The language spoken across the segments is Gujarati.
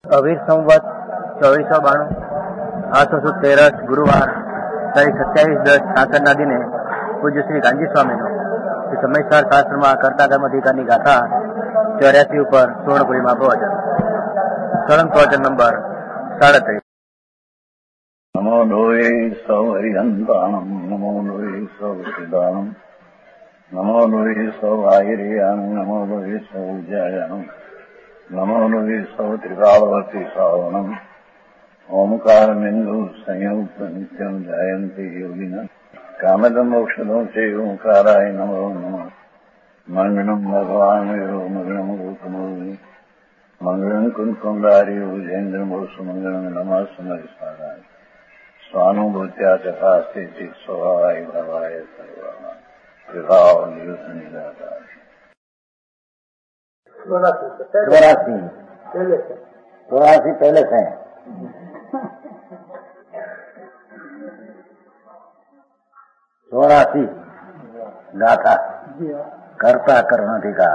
અવીર સંવત 2492 813 ગુરુવાર તારીખ 27/10/66 દિને પૂજ્ય શ્રી ગાંધી સ્વામીનું સમયસાર શાસ્ત્રમાં કર્તાગમ અધિકારની ગાથા 84 ઉપર સુવર્ણપુરીમાં પ્રવચન. સળંગ પ્રવચન નંબર 37. નમો લોહે સૌ હરિહંતાણમ નમો લોહે સૌ સિદ્ધાણમ નમો લોહે સૌ આહિર્યાણમ નમો લોહે સૌ જયાણમ નમો લોહે સૌ ત્રિકાળવતી શ્રાવણમ ઓમકાર બિંદુ સંયુક્ત નિત્યમ જયંતી યોગિના કામદમ મોક્ષદો છે ઓંકારાય નમો નમઃ. મંગળમ ભગવાન મંગળમ ગૌતમોની મંગળમ કુંકુમધારી ઉજેન્દ્રમો સુમંગળમ નમઃ સમરિસ્વાદાય સ્વાનુભૂત્યા તથા સ્થિતિ સ્વભાવાય ભવાય સર્વમાં વિભાવ નિયુત નિરાધાર. 84 पहले से 84 गाथा कर्ता कर्माधिकार.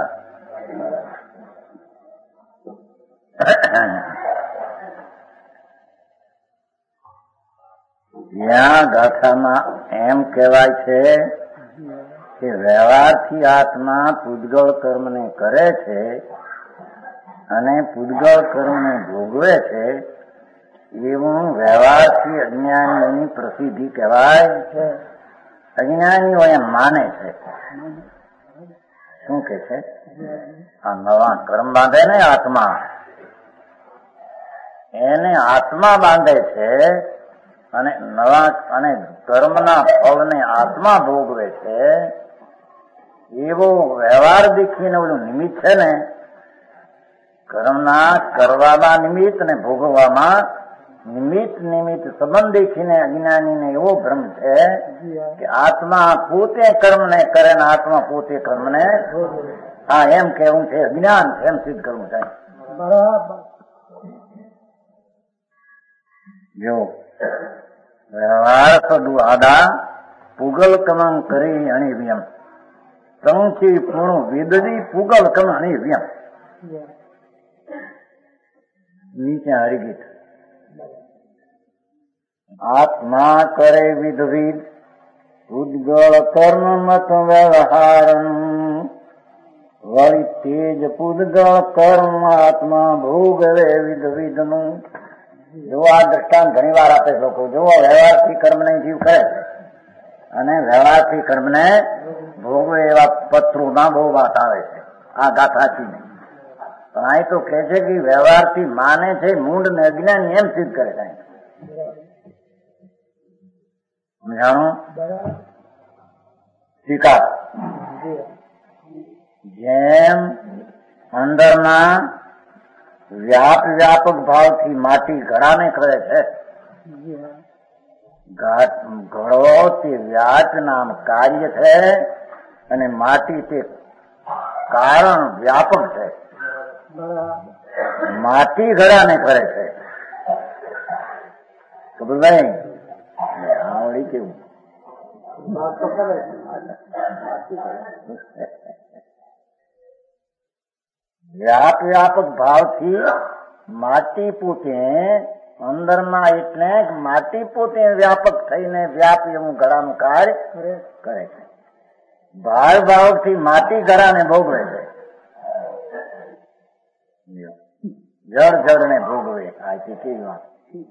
यहाँ ગાથામાં એમ કહેવાય છે કે વ્યવહારથી આત્મા પૂતગળ કર્મને કરે છે અને પૂતગળ કર્મને ભોગવે છે એવું વ્યવહારથી અજ્ઞાનીઓની પ્રસિદ્ધિ કહેવાય છે. અજ્ઞાનીઓ એમ માને છે. શું કે છે? આ નવા કર્મ બાંધે ને આત્મા, એને આત્મા બાંધે છે અને નવા અને કર્મના ફળને આત્મા ભોગવે છે. એવો વ્યવહાર દેખીને ઓલું નિમિત્ત છે ને, કર્મના કરવામાં નિમિત્ત ને ભોગવવામાં નિમિત્ત સંબંધ દેખીને અજ્ઞાનીને એવો ભ્રમ છે કે આત્મા પોતે કર્મને કરે ને આત્મા પોતે કર્મને. હા, એમ કેવું છે અજ્ઞાન છે, એમ સિદ્ધ કરવું છે. બરાબર. જો વ્યવહાર સદુ આદા પુગલ કમં કરી અણિવ્યમ સંચી પૂર્ણ વિદદી પુગલ કમ અણિવ્યમ. નીચે હરિગીત. આત્મા કરે વિધવિધ ઉદ્ગળ કર્મ મત વ્યવહારમ વળી તેજ પૂદગળ કર્મ આત્મા ભોગવે વિધવિધનું. જો આ દ્રષ્ટાંત ઘણી વાર આપે લોકો. જો વ્યવહારથી કર્મને જીવ કરે અને વ્યવહારથી કર્મને ભોગવે એવા પત્રોના બહુ વાત આવે છે. આ ગાથાથી નહીં, પણ આ તો કહે છે કે વ્યવહારથી માને છે મૂંડ ને અજ્ઞાન એમ સિદ્ધ કરે છે. સમજાણું? સ્વીકાર. જેમ અંદરના વ્યાપક ભાવથી માટી ઘડાને કરે છે, ઘડો તે વ્યાપ નામ કાર્ય છે અને માટી તે કારણ વ્યાપક છે. માટી ઘડાને કરે છે. ભાઈ આવડી કેવું વ્યાપક ભાવથી માટી પોતે અંદરમાં, એટલે માટી પોતે વ્યાપક થઈને વ્યાપ એવું ઘડાનું કાર્ય કરે છે. ભાવથી માટી ઘડાને ભોગવે છે. જળ ને ભોગવે. આ કેવી વાત.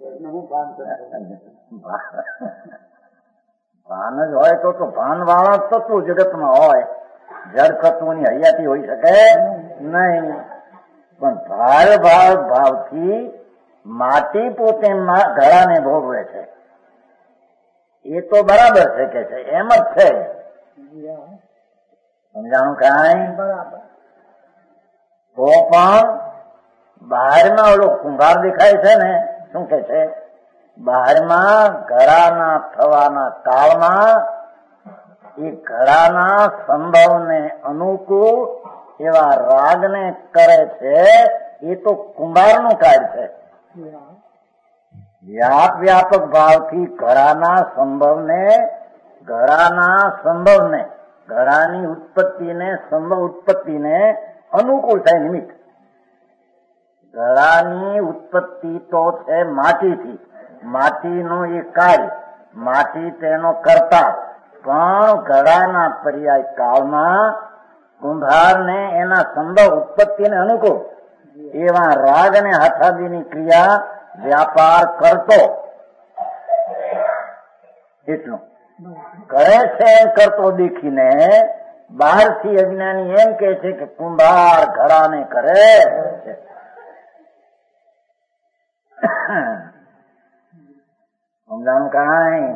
ભાન જ હોય તો ભાન વાળા તત્વ જગતમાં હોય. જળ તત્વોની હૈયાથી હોઈ શકે નહીં. પણ ભાવથી માટી પોતે ઘડાને ભોગવે છે. એ તો બરાબર છે કે છે, એમ જ છે. સમજાણું કાંઈ? બરાબર. તો પણ બહારમાં ઓલો કુંભાર દેખાય છે ને, શું કે છે? બહારમાં ઘડાના થવાના કાળમાં એ ઘડાના સંભવને અનુકૂળ એવા રાગને કરે છે. એ તો કુંભારનું કાર્ય છે. વ્યાપક ભાવથી ઘડાના સંભવને ઘડાની ઉત્પત્તિને સંભવ ઉત્પત્તિને અનુકૂળ થાય નિમિત્ત. ઘડાની ઉત્પત્તિ તો છે માટીથી, માટીનો એ કાર્ય, માટી તેનો કરતા, પણ ઘડાના પર્યાય કાળમાં કુંભારને એના સંભવ ઉત્પત્તિને અનુકૂળ એવા રાગ અને હાથાદીની ક્રિયા વ્યાપાર કરતો, એટલું કરે છે. કરતો દેખીને બહારથી અજ્ઞાની એમ કે છે કે કુંભાર ઘડાને કરે છે. સમજાણું કાંઈ?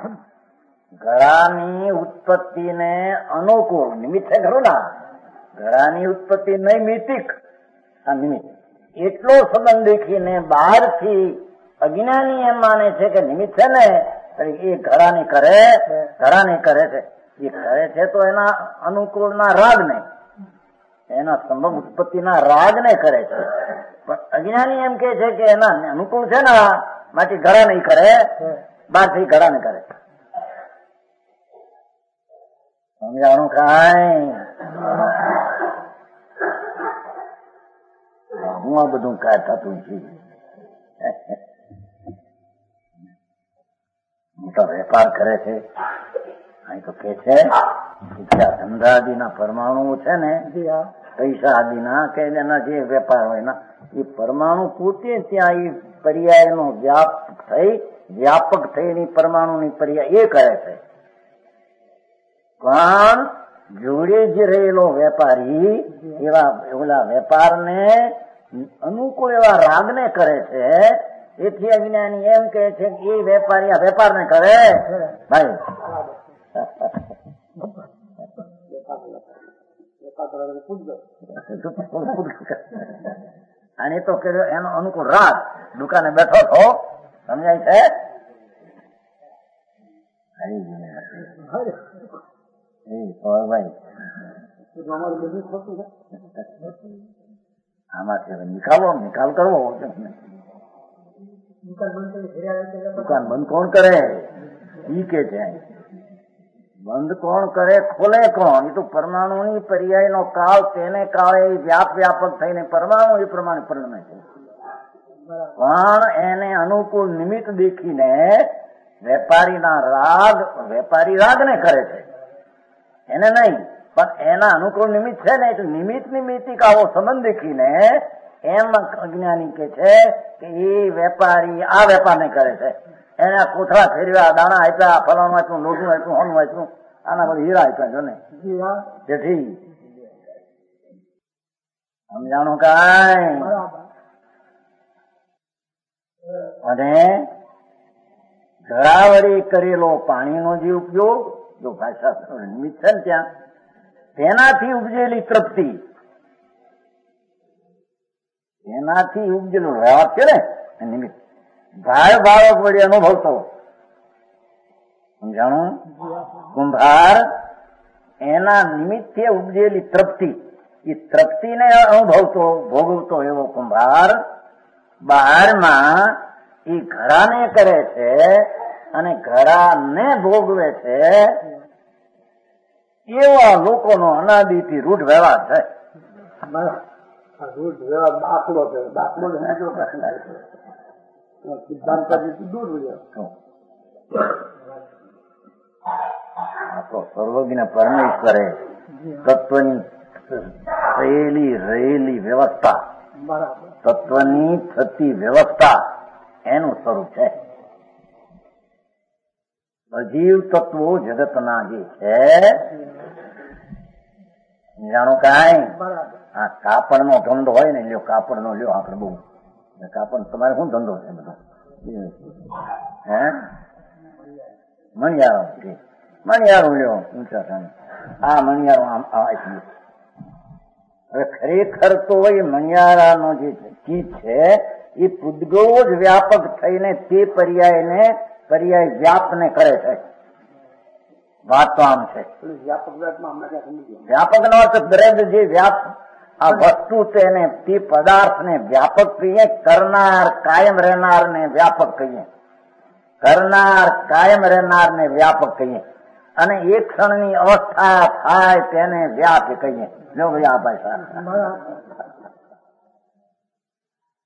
ઘડાની ઉત્પત્તિને અનુકૂળ નિમિત્ત છે ખરું ના? ઘડાની ઉત્પત્તિ નૈમિતિક, આ નિમિત્ત એટલો સંબંધ દેખીને બહારથી અજ્ઞાની એમ માને છે કે નિમિત્ત છે ને એ ઘડાને કરે, ઘડાને કરે છે. એ કરે છે તો એના અનુકૂળના રાગને, એના સંભવ ઉત્પત્તિના રાગને કરે છે. પણ અજ્ઞાની એમ કે છે કે એના અનુકૂળ છે ને માટે ઘડા નહીં કરે, બહારથી ઘડાને કરે. સમજાણું કાંઈ? હું આ બધું કાંઈ થતું છે. મોટા વેપાર કરે છે. અહીં તો કે છે ધંધા આદિના પરમાણુ છે ને, પૈસા આદિના કે એના જે વેપાર હોય ના, એ પરમાણુ પોતે ત્યાં એ પર્યાયનો વ્યાપક થઈની પરમાણુની પર્યાય એ કરે છે. પણ જોડે જ રહેલો વેપારી એવા ઓલા વેપારને અનુકૂળ એવા રાગને કરે છે. એથી અજ્ઞાની એમ કે છે કે એ વેપારી આ વેપારને કરે ભાઈ. અને તો એનો અનુકૂળ રાગ દુકાને બેઠો છો, સમજાય છે? આમાંથી નિકાલ કરવો. દુકાન બંધ કોણ કરે? ઈ કે છે બંધ કોણ કરે, ખોલે કોણ? એ તો પરમાણુની પર્યાયનો કાળ, તેને કાળે વ્યાપક થઈને પરમાણુ એ પ્રમાણે પરિણમે છે. પણ એને અનુકૂળ નિમિત્ત દેખીને વેપારીના રાગ, વેપારી રાગને કરે છે, એને નહીં. પણ એના અનુકૂળ નિમિત્ત છે ને, એટલે નિમિત્તિક આવો સંબંધ દેખીને એમ અજ્ઞાની કે છે કે એ વેપારી આ વેપારને કરે છે. એના કોથળા ફેરવ્યા, દાણા આપ્યા, ફલાણું આપ્યું, લોટું આપ્યું, હોનું આપ્યું, આના બધું હીરા આપ્યા છો ને. જેથી સમજાણું કાંઈ? અને ઘડાવડી કરેલો પાણીનો જે ઉપયોગ, જો ભાષા નિમિત્ત છે ને ત્યાં, તેનાથી ઉપજેલી તૃપ્તિ, એનાથી ઉપજેલું વ્યવહાર છે ને નિમિત્ત, ભાઈ બાળક વડે અનુભવતો. સમજાણું? કુંભાર એના નિમિત્તે ઉપજેલી તૃપ્તિ, એ તૃપ્તિને અનુભવતો, ભોગવતો એવો કુંભાર બહારમાં એ ઘડાને કરે છે અને ઘડાને ભોગવે છે. એવા લોકોનો અનાદિથી રૂઢ વ્યવહાર છે. રૂઢ વ્યવહાર દાખલો છે. દાખલો સિદ્ધાંત દૂર તો સર્વજ્ઞ પરમેશ્વરે તત્વની રહેલી વ્યવસ્થા, તત્વની થતી વ્યવસ્થા એનું સ્વરૂપ છે. અજીવ તત્વો જગતના જે છે, જાણો કાંઈ? આ કાપડ નો ધંધો હોય ને, લ્યો કાપડ નો લ્યો, આપડે બહુ કાપડ, તમારે શું ધંધો છે બધો? હે મણિયારો લ્યો ઊંચા થાય, આ મણિયારો આમ આપ્યું. હવે ખરેખર તો એ મણિયારાનો જે ચીજ છે એ પૂદગો જ વ્યાપક થઈને તે પર્યાય વ્યાપને કરે છે. વાત તો આમ છે. વ્યાપક નો અર્થ દરેક જે વ્યાપ આ વસ્તુ તેને તે પદાર્થને વ્યાપક કહીએ, કરનાર કાયમ રહેનાર ને વ્યાપક કહીએ, કરનાર કાયમ રહેનાર ને વ્યાપક કહીએ, અને એક ક્ષણની અવસ્થા થાય તેને વ્યાપ કહીએ. જો ભાઈ આ ભાષા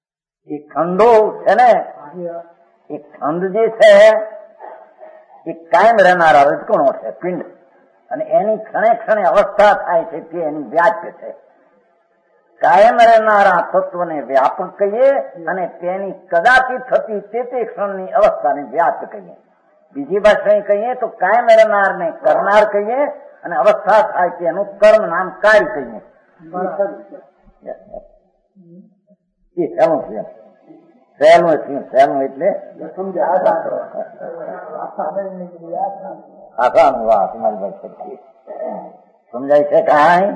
એ ખંડો છે ને, એ ખંડ જે છે એ કાયમ રહેનારા રજકણો છે, પિંડ, અને એની ક્ષણે ક્ષણે અવસ્થા થાય છે તે એની વ્યાપ્ય છે. કાયમ રહેનારા તત્વને વ્યાપક કહીએ અને તેની કદાચિત થતી તે ક્ષણની અવસ્થાને વ્યાપ્ત કહીએ. બીજી ભાષા કહીએ તો કાયમ રહેનારને કરનાર કહીએ અને અવસ્થા થાય તેનું કર્મ નામ કાર્ય કહીએ. એ સહેલું છે. સહેલું એટલે આસાન વાત મારી વાત શકીએ. સમજાય છે કાંઈ?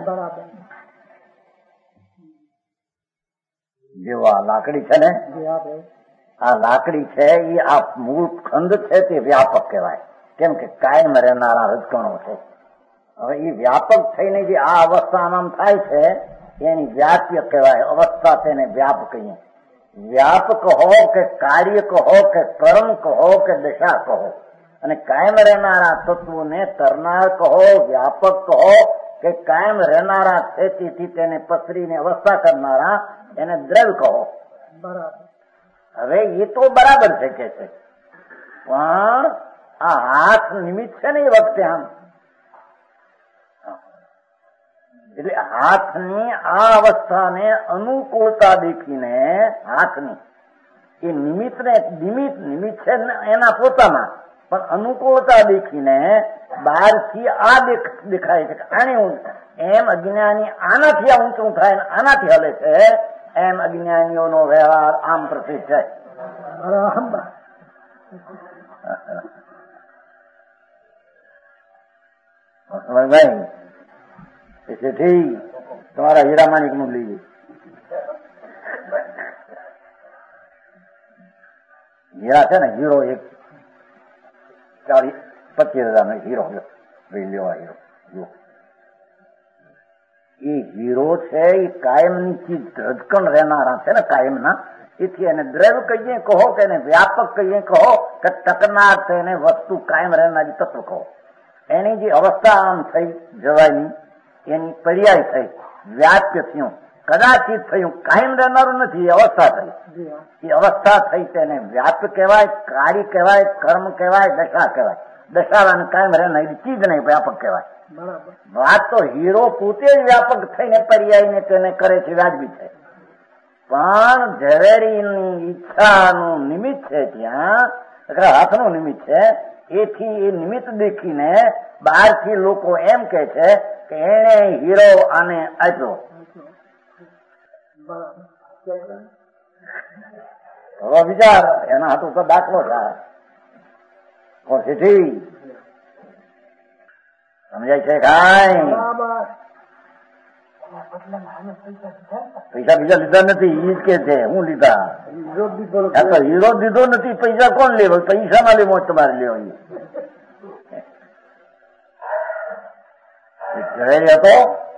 જેવો આ લાકડી છે ને, આ લાકડી છે એ આ મૂળ ખંડ છે તે વ્યાપક કહેવાય, કેમ કે કાયમ રહેનારા રજકણો છે. હવે એ વ્યાપક થઈને જે આ અવસ્થા આમ થાય છે એની વ્યાપ્ય કહેવાય, અવસ્થા તેને વ્યાપ કહીએ. વ્યાપક હો કે કાર્ય કહો કે કર્મ કહો કે દશા કહો, અને કાયમ રહેનારા તત્વોને કરનાર કહો, વ્યાપક કહો કે કાયમ રહેનારા છે તેથી તેને પસરીને અવસ્થા કરનારા એને દ્રવ્ય કહો. બરાબર. હવે એ તો બરાબર છે કે છે, પણ આ હાથ નિમિત્ત છે ને એ વખતે આમ, એટલે હાથની આ અવસ્થાને અનુકૂળતા દેખીને હાથની એ નિમિત્ત છે એના પોતામાં, પણ અનુકૂળતા દેખીને બહારથી આ દેખાય છે કે આને એમ અજ્ઞાની આનાથી આ ઊંચું થાય ને આનાથી હલે છે, એમ અજ્ઞાનીઓનો વ્યવહાર આમ પ્રસિદ્ધ છે. તેથી તમારા હીરામાણિક નું લઈએ. હીરા છે ને, હીરો એક 40-25 નો હીરો લેવા હીરો. એ હીરો છે એ કાયમની ચીજ રજકણ રહેનારા છે ને કાયમના, એથી એને દ્રવ્ય કહીએ કહો કે એને વ્યાપક કહીએ કહો કે ટકનાર છે એને વસ્તુ કાયમ રહેનારી તત્વ કહો. એની જે અવસ્થા આમ થઈ જવાની એની પર્યાય થઈ, વ્યાપ્ય થયું, કદાચિત થયું, કાયમ રહેનારું નથી, એ અવસ્થા થઈ. એ અવસ્થા થઈ તેને વ્યાપ્ય કહેવાય, કાર્ય કહેવાય, કર્મ કહેવાય, દશા કહેવાય. દશાવાને કાયમ રહેનારી ચીજ નહીં, વ્યાપક કહેવાય. વાત તો હીરો પોતે જ વ્યાપક થઈને પર્યાયને તેને કરે છે, વ્યાજબી છે, પણ ઝવેરીની ઈચ્છાનું નિમિત્ત છે ત્યાં, હાથનું નિમિત્ત છે, એથી એ નિમિત્ત દેખીને બહારથી લોકો એમ કે છે કે એને હીરો આને આપ્યો. હવે વિચાર એના હાથું તો દાખલો થાય. સમજાય છે કાંઈ? પૈસા બીજા લીધા નથી, ઈ જ કે છે હું લીધા. હીરો દીધો નથી, પૈસા કોણ લેવો? પૈસા માં લેવો તમારે લેવો. ઝવેરી હતો,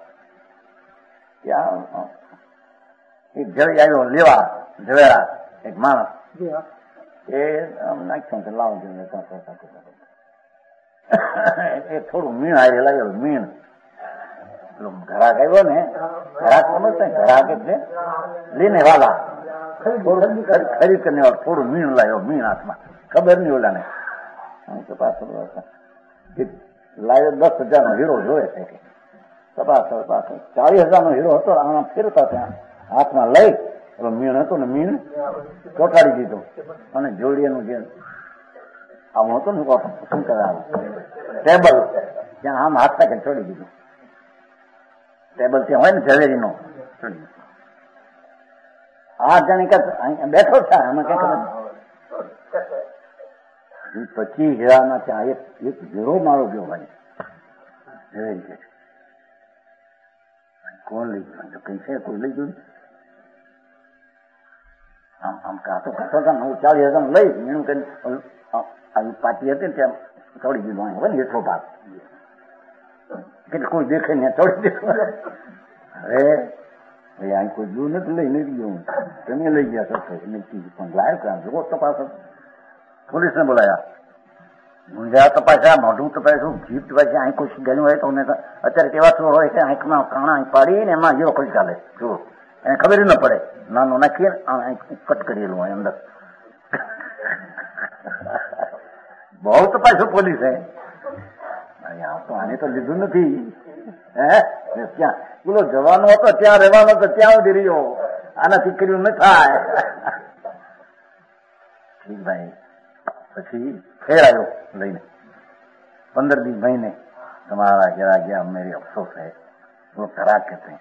એક ઝવેરી આવ્યો લેવા, ઝવેરા એક માણસ, એ નાખ્યો લાવો એ થોડું મીણ આવી લાગ્યો. મીણ ઘરાક આવ્યો ને, ઘરાક સમજતા, ઘરાક એટલે લઈને વાલા ખરીદ કરીને થોડું મીણ લાવ્યો, મીણ હાથમાં, ખબર નહીં ઓલા ને. લાવ્યો 10,000 નો હીરો જોયે છે કે તપાસ 40,000 નો હીરો હતો. આમાં ફેરતા ત્યાં હાથમાં લઈ મીણ હતું ને મીણ ચોટાડી દીધો અને જોડીએનું જે આવું હતું ને શું કરાવે ટેબલ ત્યાં આમ હાથ નાખીને છોડી દીધું. ટેબલ ત્યાં હોય ને ઝવેરીનો, આ જાણે કે બેઠો છે આમાં કઈ ખબર. પછી હીરાના ત્યાં એક હીરો મારો ગયો ભાઈ, ઝવેરી કે કોણ લઈ ગયું? કઈ છે કોઈ લઈ ગયું? આમ આમ કાતો કરતો હતા હું 40,000 લઈ એનું કઈ આવી પાટી હતી ને ત્યાં છોડી દીધું. હોય ને એટલો ભાગ કે કોઈ દેખે ને છોડી દીધું. અરે અહીં કોઈ જોયું નથી, લઈ નથી ગયું, તમે લઈ ગયા છો પણ લાવ્યો ક્યાં જુઓ તપાસ. પોલીસને બોલાયા, મુંજા તપાસ્યા, મોઢું તપાસ્યું, જીપ તપાસી, અહીં કોઈ ગયું હોય તો અત્યારે કેવા ચોર હોય છે, આંખમાં કાણા પાડીને એમાં હીરો ખોલી ચાલે. જુઓ એને ખબર ન પડે, નાનું નાખીએ કટ કરેલું હોય અંદર. બહુ તો પાછું પોલીસ હે, આને તો લીધું નથી. હે ક્યાં બોલો જવાનો હતો ત્યાં રહેવાનો હતો ત્યાં સુધી રહ્યો, આનાથી કર્યું ન થાય. ઠીક ભાઈ, પછી ફેર આવ્યો લઈને 15 મહિને. तुम्हारा गिरा गया, मेरी अफसोस है. वो करा के थे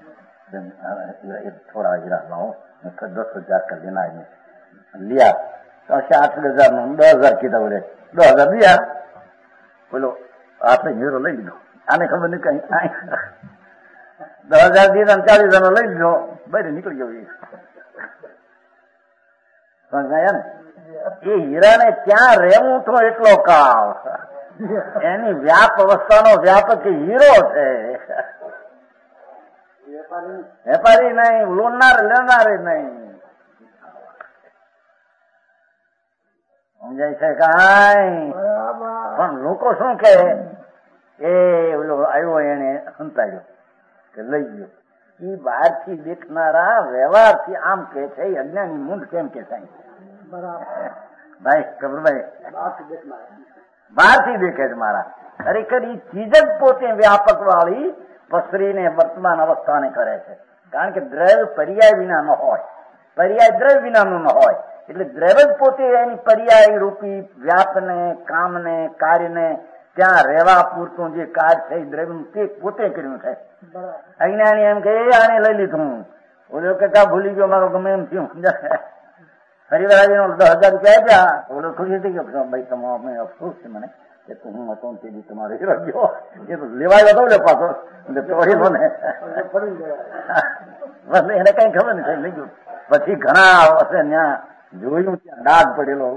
थोड़ा गिरा लाओ, 10,000 का लेना है. लिया तो 8,000 10,000 कीधा बोले 10,000 दिया. बोलो आपने हीरो लई लीधो, आने खबर नहीं कहीं 10,000 दिए 40,000 લઈ લીધો, બહાર નીકળી ગયો. સમજાયા ને? એ હીરાને ત્યાં રહેવું તો એટલો કાળ, એની વ્યાપ અવસ્થાનો વ્યાપક હીરો છે. વેપારી નહીં, લોનાર લેનારે નહીં. સમજાય છે કાંઈ? પણ લોકો શું કે એ ઓલો આવ્યો એને સંતાડ્યો કે લઈ ગયો. એ બહારથી દેખનારા વ્યવહારથી આમ કે છે, અજ્ઞાની મૂંઢ કેમ કે થાય? ભાઈ કબરભાઈ બહારથી દેખે છે મારા, ખરેખર એ ચીજ જ પોતે વ્યાપક વાળી પસરીને વર્તમાન અવસ્થાને કરે છે. કારણ કે દ્રવ્ય પર્યાય વિના ન હોય, પર્યાય દ્રવ્ય વિનાનું ન હોય, એટલે દ્રવ્ય જ પોતે એની પર્યાય રૂપી વ્યાપને, કામને, કાર્યને ત્યાં રહેવા પૂરતું જે કાર્ય છે એ દ્રવ્ય તે પોતે કર્યું છે. અજ્ઞાની એમ કે આને લઈ લીધું, ઓલો કે ભૂલી ગયો મારો ગમે એમ થયું. ફરી વાર 10,000 રૂપિયા આપ્યા, ઓલો ખુશી થઈ ગયો, ભાઈ તમારો અફસોસ છે મને કે હું હતો તે બી તમારો હીરો ગયો. એ તો લેવાયો હતો ને પાછો, ચોરીનો ને બસ એને કઈ ખબર નથી લઈ ગયું. પછી ઘણા વર્ષે ત્યાં જોયું, ત્યાં ડાઘ પડેલો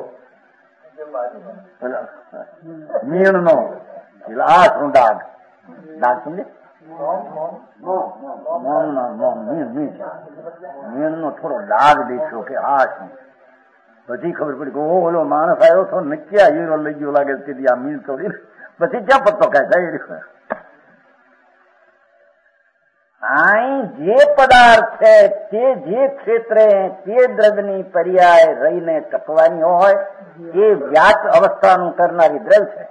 મીણ નો, આઠ નો ડાઘ. ડાઘ સમજે? મીણ નો થોડો ડાઘ દેખ્યો કે આ શું. પછી ખબર પડી કે ઓલો માણસ આવ્યો તો નક્યા હીરો લઈ ગયો લાગે છે, આ મીણ તોડી. પછી ક્યાં પત્તો કાંઈ થઈ રહ્યો. અહીં જે પદાર્થ છે તે જે ક્ષેત્રે તે દ્રવ્યની પર્યાય રહીને ટકવાની હોય એ વ્યાપ અવસ્થાનું કરનારી દ્રવ્ય છે.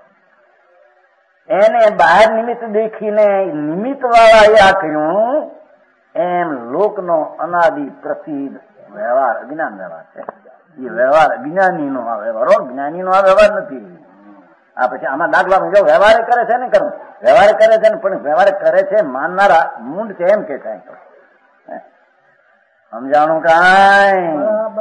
એને બહાર નિમિત્ત દેખીને નિમિત્ત વાળા એ આ કર્યું, એમ લોકનો અનાદિ પ્રસિદ્ધ વ્યવહાર અજ્ઞાન વ્યવહાર છે. એ વ્યવહાર અજ્ઞાની નો આ વ્યવહાર, જ્ઞાની નો આ વ્યવહાર નથી. આ પછી આમાં દાખલા જો વ્યવહાર કરે છે ને, કરવું વ્યવહાર કરે છે ને, પણ વ્યવહાર કરે છે માનનારા મૂંડ છે એમ કે છે. સમજાણું કાંઈ?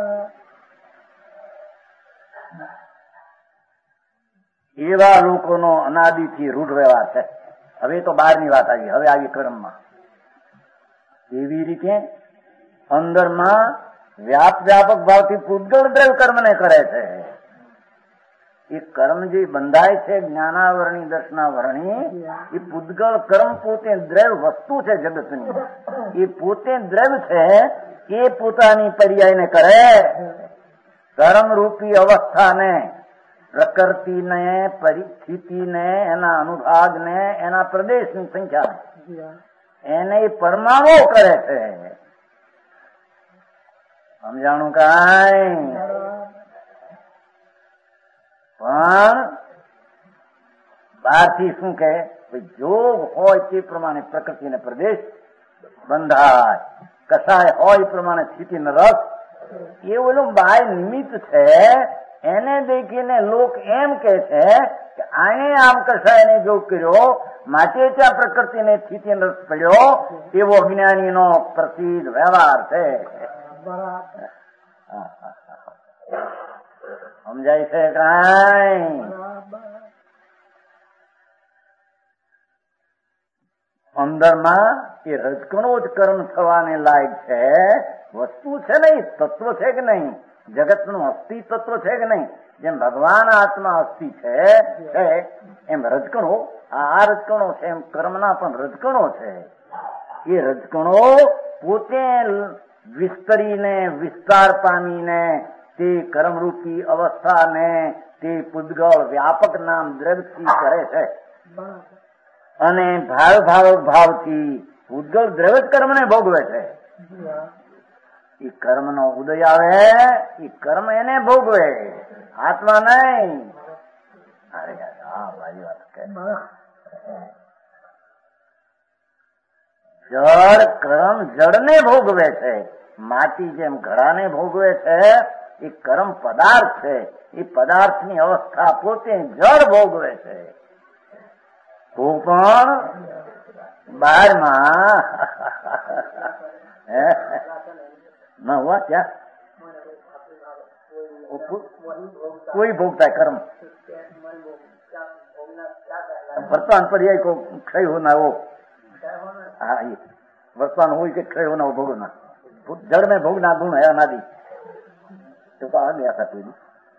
એવા લોકોનો અનાદિથી રૂઢ વ્યવહાર છે. હવે તો બહારની વાત આવી, હવે આવી કર્મમાં. એવી રીતે અંદરમાં વ્યાપક ભાવથી પૂતગળ દ્રવ્ય કર્મને કરે છે. એ કર્મ જે બંધાય છે જ્ઞાનાવરણી દર્શનાવરણી, એ પૂતગળ કર્મ પોતે દ્રવ્ય વસ્તુ છે જગતની. એ પોતે દ્રવ્ય છે, એ પોતાની પર્યાયને કરે. કર્મ રૂપી અવસ્થાને, પ્રકૃતિને, પરિસ્થિતિને, એના અનુભાગને, એના પ્રદેશની સંખ્યા એને એ પરમાણુ કરે છે. સમજાણું કાંઈ? પણ બહારથી શું કે જોગ હોય તે પ્રમાણે પ્રકૃતિને પ્રદેશ બંધાય, કસાય હોય એ પ્રમાણે સ્થિતિનો રસ. એ ઓલું બાય નિમિત્ત છે, એને દેખીને લોક એમ કે છે કે આને આમ કસાયને જોગ કર્યો માટે ત્યાં પ્રકૃતિને સ્થિતિનો રસ પડ્યો, એવો અજ્ઞાનીનો પ્રસિદ્ધ વ્યવહાર છે. સમજાય છે કાંઈ? અંદરમાં એ રજકણો જ કર્મ થવાને લાયક છે. વસ્તુ છે નહીં, તત્વ છે કે નહીં, જગતનું અસ્થિ તત્વ છે કે નહીં, જેમ ભગવાન આત્મા અસ્થિ છે એમ રજકણો, આ રજકણો છે, એમ કર્મના પણ રજકણો છે. એ રજકણો પોતે વિસ્તરીને વિસ્તાર પામીને તે કર્મરૂપી અવસ્થાને તે પૂતગળ વ્યાપક નામ દ્રવ્યથી કરે છે. અને ભાવથી પૂતગળ દ્રવ્ય કર્મને ભોગવે છે. એ કર્મ નો ઉદય આવે એ કર્મ એને ભોગવે, આત્મા નહીં. અરે હા મારી વાત કે જળ કર્મ જળને ભોગવે છે. માટી જેમ ઘડાને ભોગવે છે એ કર્મ પદાર્થ છે. એ પદાર્થની અવસ્થા પોતે જળ ભોગવે છે. તો પણ બહારમાં ન હોવા ત્યાં કોઈ ભોગતા કર્મ વર્તમાન પર્યાય को क्षय होना वो हाँ ये वर्तमान हो के क्षय होना वो भोगना जड़ में भोगना गुण है अनादि तो आ गया था कोई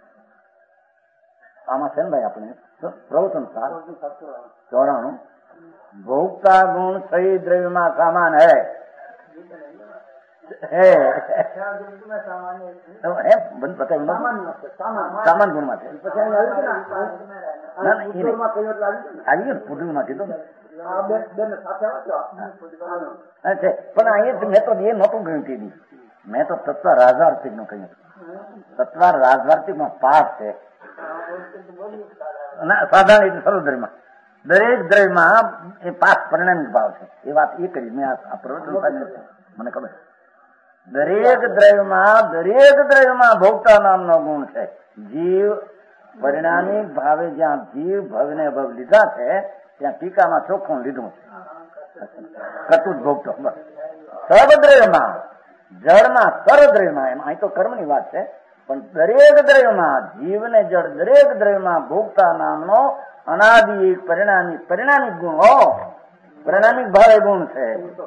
આમાં છે ને ભાઈ આપણે પ્રવચન 94 ભોગતા ગુણ સહી દ્રવ્યમાં સામાન હે બંધ બતાવ્યું સામાન ગુણમાં છે આવી પૂર્ણમાં કીધું પણ અહીંયા મેં તો એ નહોતું ગયું કીધી. મેં તો તત્વ રાજવાર્તિક નું કહ્યું. તત્વ રાજવાર્તિક માં પાઠ છે સાધારણ એટલે સર્વદ્રવ્યમાં દરેક દ્રવ્યમાં એ પાસ પરિણામિક ભાવ છે. એ વાત એ કરી મેં આ પ્રવચન મને ખબર. દરેક દ્રવ્યમાં ભોગતા નામનો ગુણ છે. જીવ પરિણામિક ભાવે જ્યાં જીવ ભવને ભવ લીધા છે ત્યાં ટીકામાં ચોખ્ખું લીધું છે. કટું જ ભોગતો સર્વદ્રવ્યમાં જળમાં સર્વદ્રવ્યમાં એમ અહીં તો કર્મની વાત છે પણ દરેક દ્રવ્યમાં જીવને જળ દરેક દ્રવ્યમાં ભોગતા નામનો અનાદિ પરિણામિક ગુણ પરિણામિક ભાવે ગુણ છે.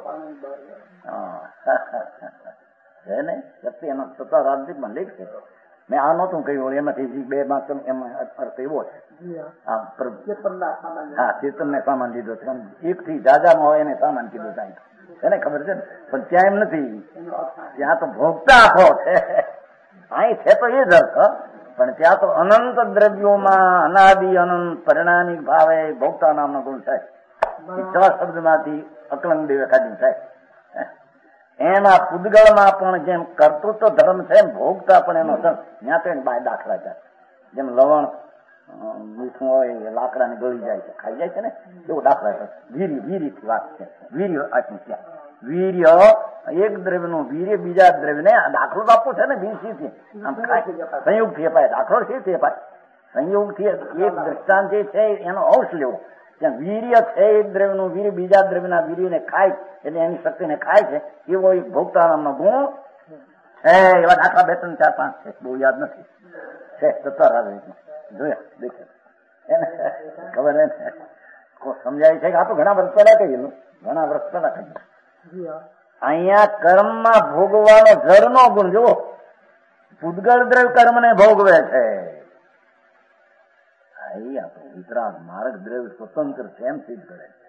ને સત્ય એનો સત્તા રાજદીપમાં લેખ છે. મેં આ નહોતું કહ્યું એમાંથી બે માં એમાં અર્થ એવો છે. હા ચેતનને સામાન લીધો છે. એક થી જાજામાં હોય એને સામાન કીધું થાય એને ખબર છે ને પણ ત્યાં એમ નથી. ત્યાં તો ભોગતા આખો છે. અહીં છે તો એ જ અર્થ પણ ત્યાં તો અનંત દ્રવ્યોમાં અનાદિ અનંત પરિણામિક ભાવે ભોગતા નામનો ગુણ છે. છ શબ્દમાંથી અકલંગ દેવે કાઢી છે. એમાં પૂદગળમાં પણ જેમ કર્તૃત્વ ધર્મ છે એમ ભોગતા પણ એનો ધર્મ ત્યાં તો એને બાય દાખલા છે. જેમ લવણ મીઠું હોય લાકડાને ગળી જાય છે ખાઈ જાય છે ને એવો દાખલા છે. વીર્યથી વાત છે. વીર્ય આટલું ત્યાં વીર્ય એક દ્રવ્યનું વીર્ય બીજા દ્રવ્યને દાખલો આપવો છે ને વીરથી સંયોગથી અપાય. દાખલો શેથી અપાય? સંયોગથી એક દ્રષ્ટાંત જે છે એનો અંશ લેવો. ત્યાં વીર્ય છે એક દ્રવ્યનું વીર્ય બીજા દ્રવ્યના વીર્યને ખાય એટલે એની શક્તિને ખાય છે એવો એક ભોગતા નામનો ગુણ છે. એવા દાખલા 2, 3, 4, 5 છે. બહુ યાદ નથી છે. જોયા દેખે એને ખબર ને સમજાય છે કે આ તો ઘણા વર્ષ પહેલા કહેલું. ઘણા વર્ષ પહેલા કહ્યું. અહીંયા કર્મમાં ભોગવાનો જળનો ગુણ જુઓ. પૂદગળ દ્રવ્ય કર્મને ભોગવે છે. વિતરાગ માર્ગ દ્રવ્ય સ્વતંત્ર છે એમ સિદ્ધ કરે છે.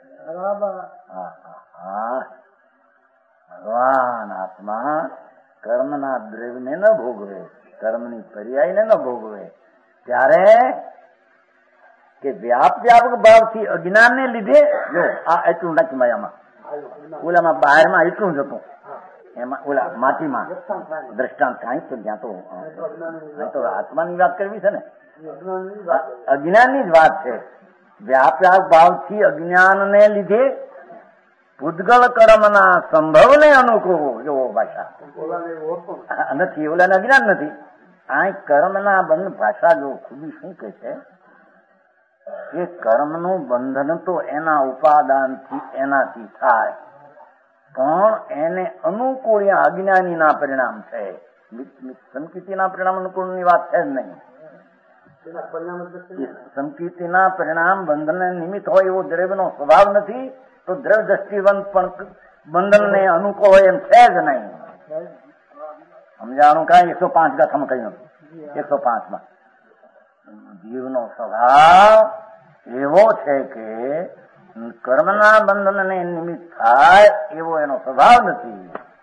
ભગવાન આત્મા કર્મના દ્રવ્યને ન ભોગવે, કર્મની પર્યાયને ન ભોગવે ત્યારે કે વ્યાપક ભાવથી અજ્ઞાનને લીધે જો આ એટલું નાખી માયામાં ઓલામાં બહારમાં એટલું જ હતું. એમાં ઓલા માટીમાં દ્રષ્ટાંત કાંઈ તો ત્યાં તો આત્માની વાત કરવી છે ને. અજ્ઞાનની જ વાત છે. વ્યાપક ભાવથી અજ્ઞાનને લીધે પૂદગળ કર્મના સંભવને અનુકૂળ જો ભાષા નથી. ઓલાને અજ્ઞાન નથી. આ કર્મના બંધ ભાષા જો ખૂબી શું કે છે કે કર્મનું બંધન તો એના ઉપાદાનથી એનાથી થાય પણ એને અનુકૂળ અજ્ઞાનીના પરિણામ છે. સંકિતિના પરિણામ અનુકૂળની વાત છે જ નહીં. સંકિતિના પરિણામ બંધનને નિમિત્ત હોય એવો દ્રવ્યનો સ્વભાવ નથી તો દ્રવ્ય દ્રષ્ટિવંત પણ બંધનને અનુકૂળ હોય એમ છે જ નહીં. સમજાણું કાંઈ 105 ગાથામાં કહ્યું 105માં જીવનો સ્વભાવ એવો છે કે કર્મના બંધનને નિમિત્ત થાય એવો એનો સ્વભાવ નથી.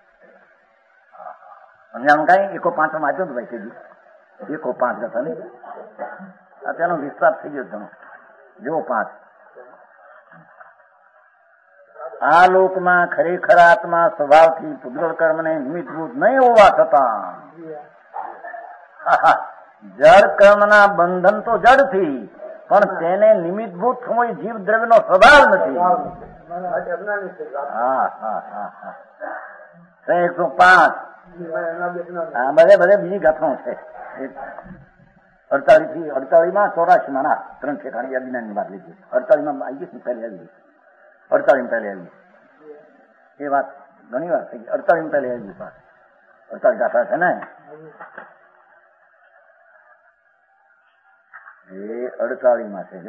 સમજાણું કાંઈ 105માં આપ્યું તો ભાઈ કીધું 105 ગાથા નહીં. આ તેનો વિસ્તાર થઈ ગયો તમે જો 5 આ લોકમાં ખરેખર આત્મા સ્વભાવથી પૂતગળ કર્મને નિમિત્તભૂત નહીં હોવા છતાં જળ કર્મના બંધન તો જડથી, પણ તેને નિમિત્તભૂત કોઈ જીવ દ્રવ્યનો સ્વભાવ નથી. હા હા હા હા 105 બધે બીજી ગાથાઓ છે. 48 થી 48 84 ના 3 ઠેકાણે અજ્ઞાનની વાત લીધી. 48 આવી ગઈ પહેલી આવી ગઈ. 48 પહેલી આવી એ વાત ઘણી વાર થઈ ગઈ. 48 પહેલી આવી ગઈ. 48 ગાથા છે ને એ 48 છે.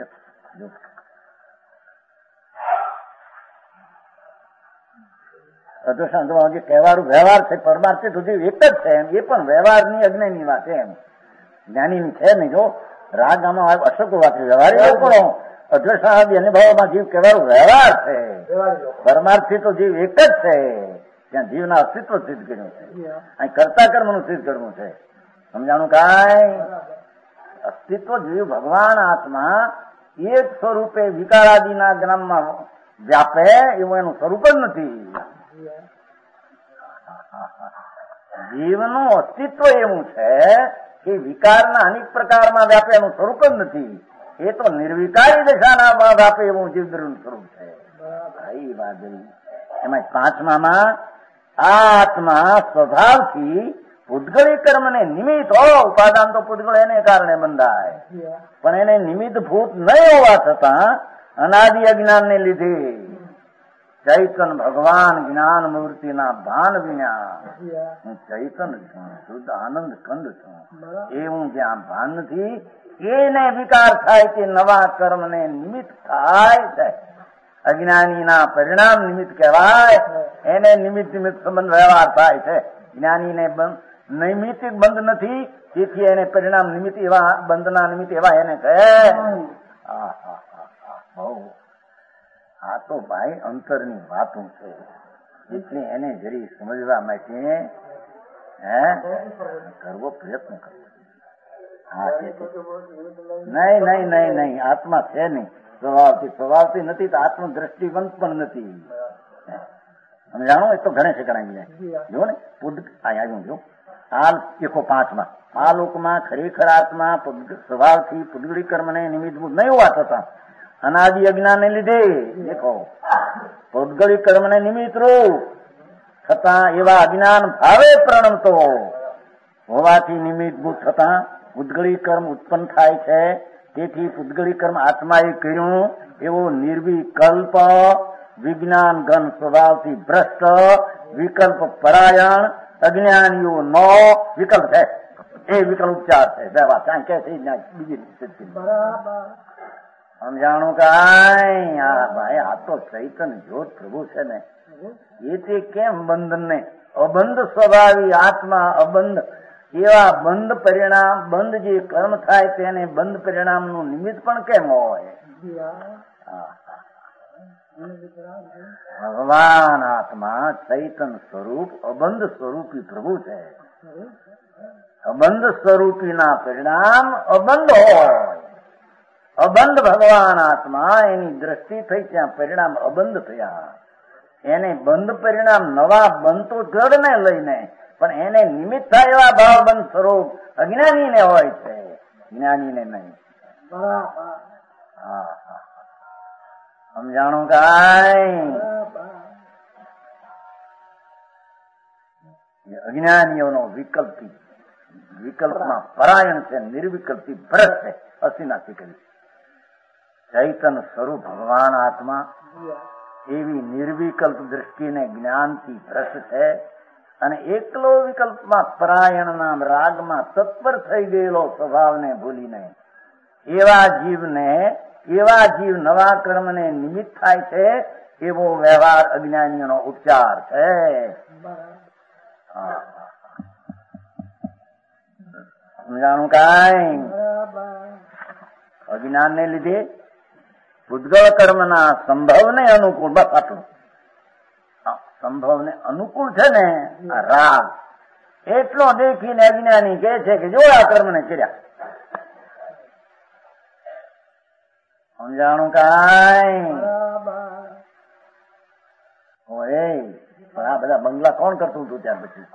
જે કહેવાનું વ્યવહાર છે પરમાર્થ સુધી એક જ છે એમ. એ પણ વ્યવહારની અજ્ઞાનની વાત છે એમ, જ્ઞાનીની છે નહીં. જો રાગ આમાં અશોકો વાત છે વ્યવહાર પણ અદ્વૈતાદી અનુભવમાં જીવ કહેવાનું વ્યવહાર છે. પરમાર્થથી તો જીવ એક જ છે. ત્યાં જીવના અસ્તિત્વ સિદ્ધ કર્યું છે. અહીં કર્તા કર્મનું સિદ્ધ કરવું છે. સમજાણું કાંઈ? અસ્તિત્વ જીવ ભગવાન આત્મા એક સ્વરૂપે વિકારાદિના જ્ઞાનમાં વ્યાપે એવું એનું સ્વરૂપ જ નથી. જીવનું અસ્તિત્વ એવું છે કે વિકારના અનેક પ્રકારમાં વ્યાપે એનું સ્વરૂપ જ નથી. એ તો નિર્વિકારી દશાના વ્યાપે એવું જીવનું સ્વરૂપ છે. એમાં 5માં આત્મા સ્વભાવથી પૂતગળી કર્મને નિમિત્ત ઉપાદાન તો પૂતગળ એને કારણે બંધાય, પણ એને નિમિત્ત ભૂત નહીં હોવા છતાં અનાદિ અજ્ઞાનને લીધે ચૈતન ભગવાન જ્ઞાન મૂર્તિના ભાન વિના હું ચૈતન છું, શુદ્ધ આનંદ કંદ છું એવું જ્યાં ભાન નથી એને વિકાર થાય તે નવા કર્મને નિમિત્ત થાય છે. અજ્ઞાનીના પરિણામ નિમિત્ત કહેવાય. એને નિમિત્ત સંબંધ વ્યવહાર થાય છે. જ્ઞાનીને નૈમિતિક બંધ નથી, તેથી એને પરિણામ નિમિત્ત એવા બંધના નિમિત્ત એવા એને કહે. આ તો ભાઈ અંતરની વાતો છે, એટલે એને જરી સમજવા માટે કરવો પ્રયત્ન કરવો. નહીં આત્મા છે નહીં, સ્વભાવથી નથી તો આત્મદ્રષ્ટિવંત પણ નથી. જાણો એ તો ઘણે છે કરાવી જો ને આવ્યું જો આ 105 આ લોકમાં ખરેખર આત્મા સ્વભાવથી પૂતગળી કર્મને નિમિત્તભૂત નહીં હોવા છતાં અનાદિ અજ્ઞાનને લીધે દેખો પૂતગળી કર્મને નિમિત્ત રૂપ છતાં એવા અજ્ઞાન ભાવે પ્રણમતો હોવાથી નિમિત્તભૂત થતા પૂતગળી કર્મ ઉત્પન્ન થાય છે. તેથી પૂતગળી કર્મ આત્માએ કર્યું એવો નિર્વિકલ્પ વિજ્ઞાન ઘન સ્વભાવથી ભ્રષ્ટ વિકલ્પ પરાયણ અજ્ઞાનીઓ નો વિકલ્પ છે. એ વિકલ્પ ઉપચાર છે. બીજી સમજાણું કાંઈ? ભાઈ આ તો ચૈતન જ્યોત પ્રભુ છે ને, એથી કેમ બંધનને અબંધ સ્વભાવી આત્મા અબંધ એવા બંધ પરિણામ બંધ જે કર્મ થાય તેને બંધ પરિણામનું નિમિત્ત પણ કેમ હોય? ભગવાન આત્મા ચૈતન સ્વરૂપ અબંધ સ્વરૂપી પ્રભુ છે. અબંધ સ્વરૂપીના પરિણામ અબંધ હોય. અબંધ ભગવાન આત્મા એની દ્રષ્ટિ થઈ ત્યાં પરિણામ અબંધ થયા. એને બંધ પરિણામ નવા બનતો જડને લઈને પણ એને નિમિત્ત થાય એવા ભાવબંધ સ્વરૂપ અજ્ઞાનીને હોય છે, જ્ઞાનીને નહીં. સમજાણું કાંઈ? અજ્ઞાનીઓનો વિકલ્પમાં પરાયણ છે, નિર્વિકલ્પથી ભ્રષ્ટ છે. અસીનાથી કરી ચૈતન સ્વરૂપ ભગવાન આત્મા એવી નિર્વિકલ્પ દ્રષ્ટિને જ્ઞાનથી ભ્રષ્ટ છે અને એકલો વિકલ્પમાં પરાયણ નામ રાગમાં તત્પર થઈ ગયેલો સ્વભાવને ભૂલીને એવા જીવ નવા કર્મને નિમિત્ત થાય છે. એવો વ્યવહાર અજ્ઞાનીઓનો ઉપચાર છે. સમજાણું કાંઈ? અજ્ઞાનને લીધે પૂતગળ કર્મના સંભવને અનુકૂળ, બસ આટલું સંભવને અનુકૂળ છે ને આ રાગ, એટલો દેખીને અજ્ઞાની કહે છે કે જો આ કર્મને કર્યા. સમજાણું કાંઈ? પણ આ બધા બંગલા કોણ કરતું હતું ત્યાર પછી?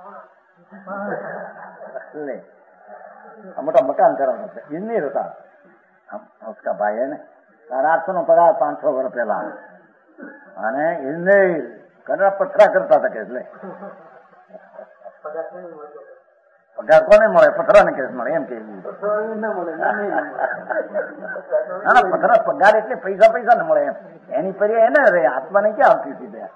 મોટા મકાન કરવાના છે, ઇન્જિનિયર હતા उसका भाई है ने 800 નો પગાર 500 વર્ષ પહેલા, અને ઇન્જિનિયર કડા પથરા કરતા હતા કે એટલે પગાર કોને મળે? પથરા ને કેસ મળે એમ કે ના પથરા પગાર એટલે પૈસા પૈસા ને મળે એમ, એની પર એને રે આત્માને ક્યાં આવતી હતી ત્યાં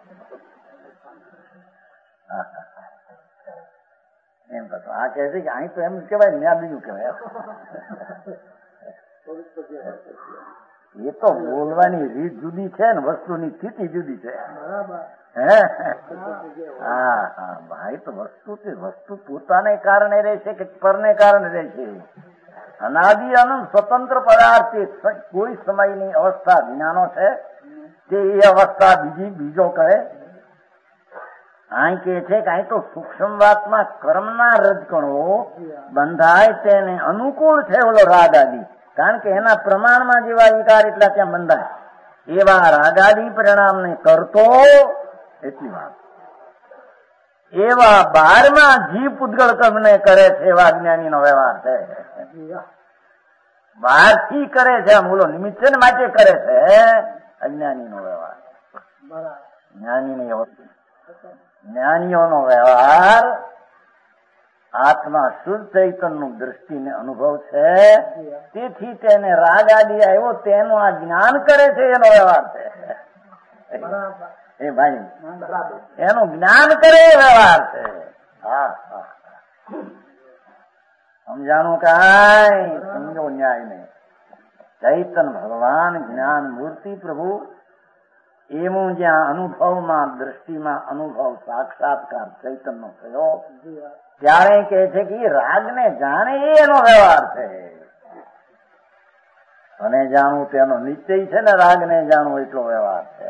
એમ કરતો. આ કહે છે કે અહીં તો એમ કેવાય ત્યાં બીજું કહેવાય. એ તો બોલવાની રીત જુદી છે ને વસ્તુની સ્થિતિ જુદી છે. હા હા ભાઈ, તો વસ્તુ પોતાને કારણે રહેશે કે પરને કારણે રહેશે? અનાદિ અનંત સ્વતંત્ર પદાર્થ કોઈ સમયની અવસ્થા જ્ઞાનો છે તે એ અવસ્થા બીજો કરે. અહીં કે છે કે અહીં તો સૂક્ષ્મ વાતમાં કર્મના રજકણો બંધાય તેને અનુકૂળ છે ઓલો રાગ આદિ, કારણ કે એના પ્રમાણમાં જેવા વિકાર એટલા ત્યાં બંધાય. એવા રાગાદી પરિણામને કરતો એટલી વાત. એવા 12મા જીવ પૂતગળ કર્મને કરે છે એવા જ્ઞાનીનો વ્યવહાર છે. 12થી કરે છે, આમ ઓલો નિમિત્ત છે ને માટે કરે છે અજ્ઞાનીનો વ્યવહાર. જ્ઞાનીઓનો વ્યવહાર આત્મા શુદ્ધ ચૈતન્યનું દ્રષ્ટિને અનુભવ છે, તેથી તેને રાગ આદિ આવ્યો તેનું આ જ્ઞાન કરે છે એનો વ્યવહાર છે. એ ભાઈ એનું જ્ઞાન કરે વ્યવહાર છે. હા હા સમજાણું કાંઈ સમજો ન્યાય નહીં. ચૈતન્ય ભગવાન જ્ઞાન મૂર્તિ પ્રભુ એવું જ્યાં અનુભવમાં દ્રષ્ટિમાં અનુભવ સાક્ષાત્કાર ચૈતન્ય થયો ત્યારે કહે છે કે રાગને જાણે એનો વ્યવહાર છે. અને જાણવું તેનો નિશ્ચય છે ને, રાગને જાણવું એટલો વ્યવહાર છે.